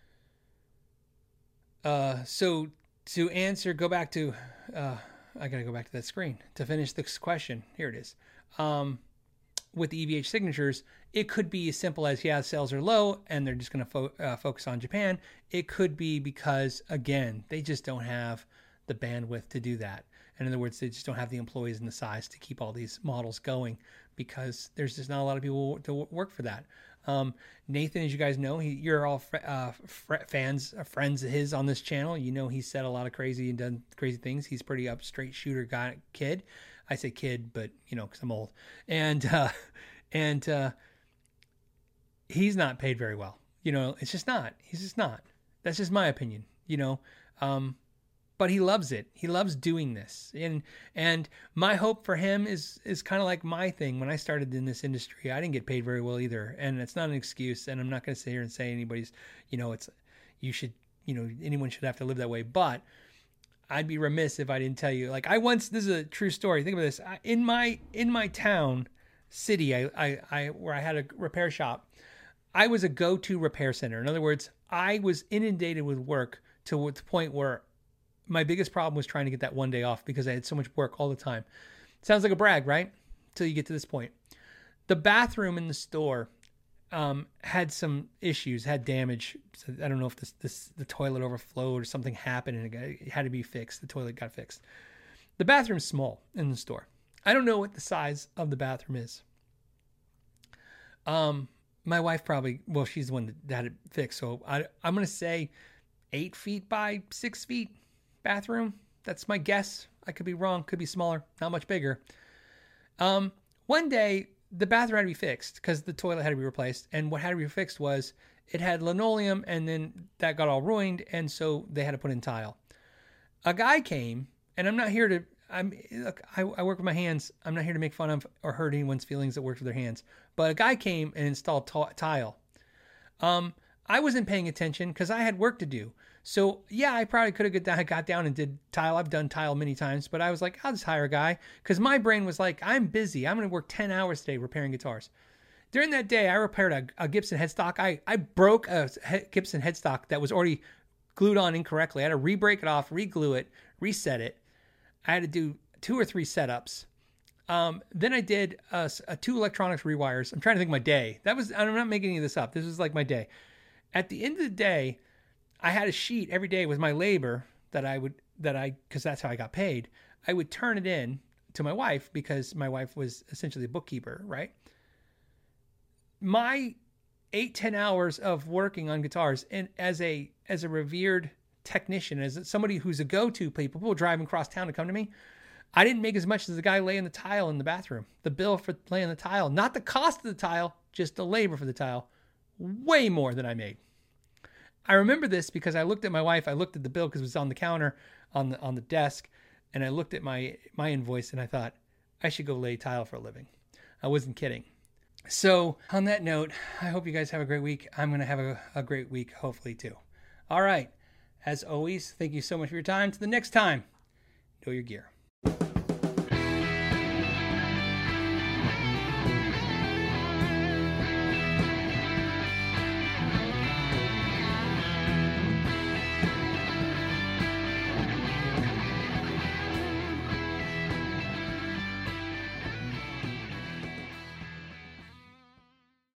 uh, so to answer, go back to, uh, I got to go back to that screen to finish this question. Here it is. Um, with the E V H signatures, it could be as simple as, yeah, sales are low and they're just going to fo- uh, focus on Japan. It could be because, again, they just don't have the bandwidth to do that. In other words, they just don't have the employees and the size to keep all these models going, because there's just not a lot of people to work for that. Um, Nathan, as you guys know, he, you're all fr- uh, fr- fans, uh, friends of his on this channel. You know, he's said a lot of crazy and done crazy things. He's pretty up, straight shooter guy, kid. I say kid, but you know, cause I'm old, and, uh, and, uh, he's not paid very well. You know, it's just not, he's just not, that's just my opinion, you know? Um, but he loves it. He loves doing this. And and my hope for him is is kind of like my thing. When I started in this industry, I didn't get paid very well either. And it's not an excuse. And I'm not going to sit here and say anybody's, you know, it's, you should, you know, anyone should have to live that way. But I'd be remiss if I didn't tell you, like I once, this is a true story. Think about this. I, in my, in my town, city, I, I, I, where I had a repair shop, I was a go-to repair center. In other words, I was inundated with work to the point where my biggest problem was trying to get that one day off because I had so much work all the time. Sounds like a brag, right? Until you get to this point. The bathroom in the store um, had some issues, had damage. So I don't know if this, this the toilet overflowed or something happened and it, got, it had to be fixed. The toilet got fixed. The bathroom's small in the store. I don't know what the size of the bathroom is. Um, my wife probably, well, she's the one that had it fixed. So I, I'm going to say eight feet by six feet bathroom. That's my guess. I could be wrong. Could be smaller. Not much bigger. Um, one day the bathroom had to be fixed because the toilet had to be replaced. And what had to be fixed was it had linoleum and then that got all ruined. And so they had to put in tile. A guy came, and I'm not here to, I'm look, I, I work with my hands. I'm not here to make fun of or hurt anyone's feelings that works with their hands. But a guy came and installed t- tile. Um, I wasn't paying attention because I had work to do. So yeah, I probably could have got down, got down and did tile. I've done tile many times, but I was like, I'll just hire a guy because my brain was like, I'm busy. I'm going to work ten hours today repairing guitars. During that day, I repaired a, a Gibson headstock. I, I broke a he- Gibson headstock that was already glued on incorrectly. I had to re-break it off, re-glue it, reset it. I had to do two or three setups. Um, then I did a, a two electronics rewires. I'm trying to think of my day. That was, I'm not making any of this up. This was like my day. At the end of the day, I had a sheet every day with my labor that I would, that I, because that's how I got paid. I would turn it in to my wife because my wife was essentially a bookkeeper, right? My eight, ten hours of working on guitars, and as a, as a revered technician, as somebody who's a go-to, people, people driving across town to come to me, I didn't make as much as the guy laying the tile in the bathroom. The bill for laying the tile, not the cost of the tile, just the labor for the tile, way more than I made. I remember this because I looked at my wife. I looked at the bill because it was on the counter on the on the desk, and I looked at my my invoice and I thought I should go lay tile for a living. I wasn't kidding. So on that note, I hope you guys have a great week. I'm going to have a, a great week, hopefully too. All right. As always, thank you so much for your time. To the next time, know your gear.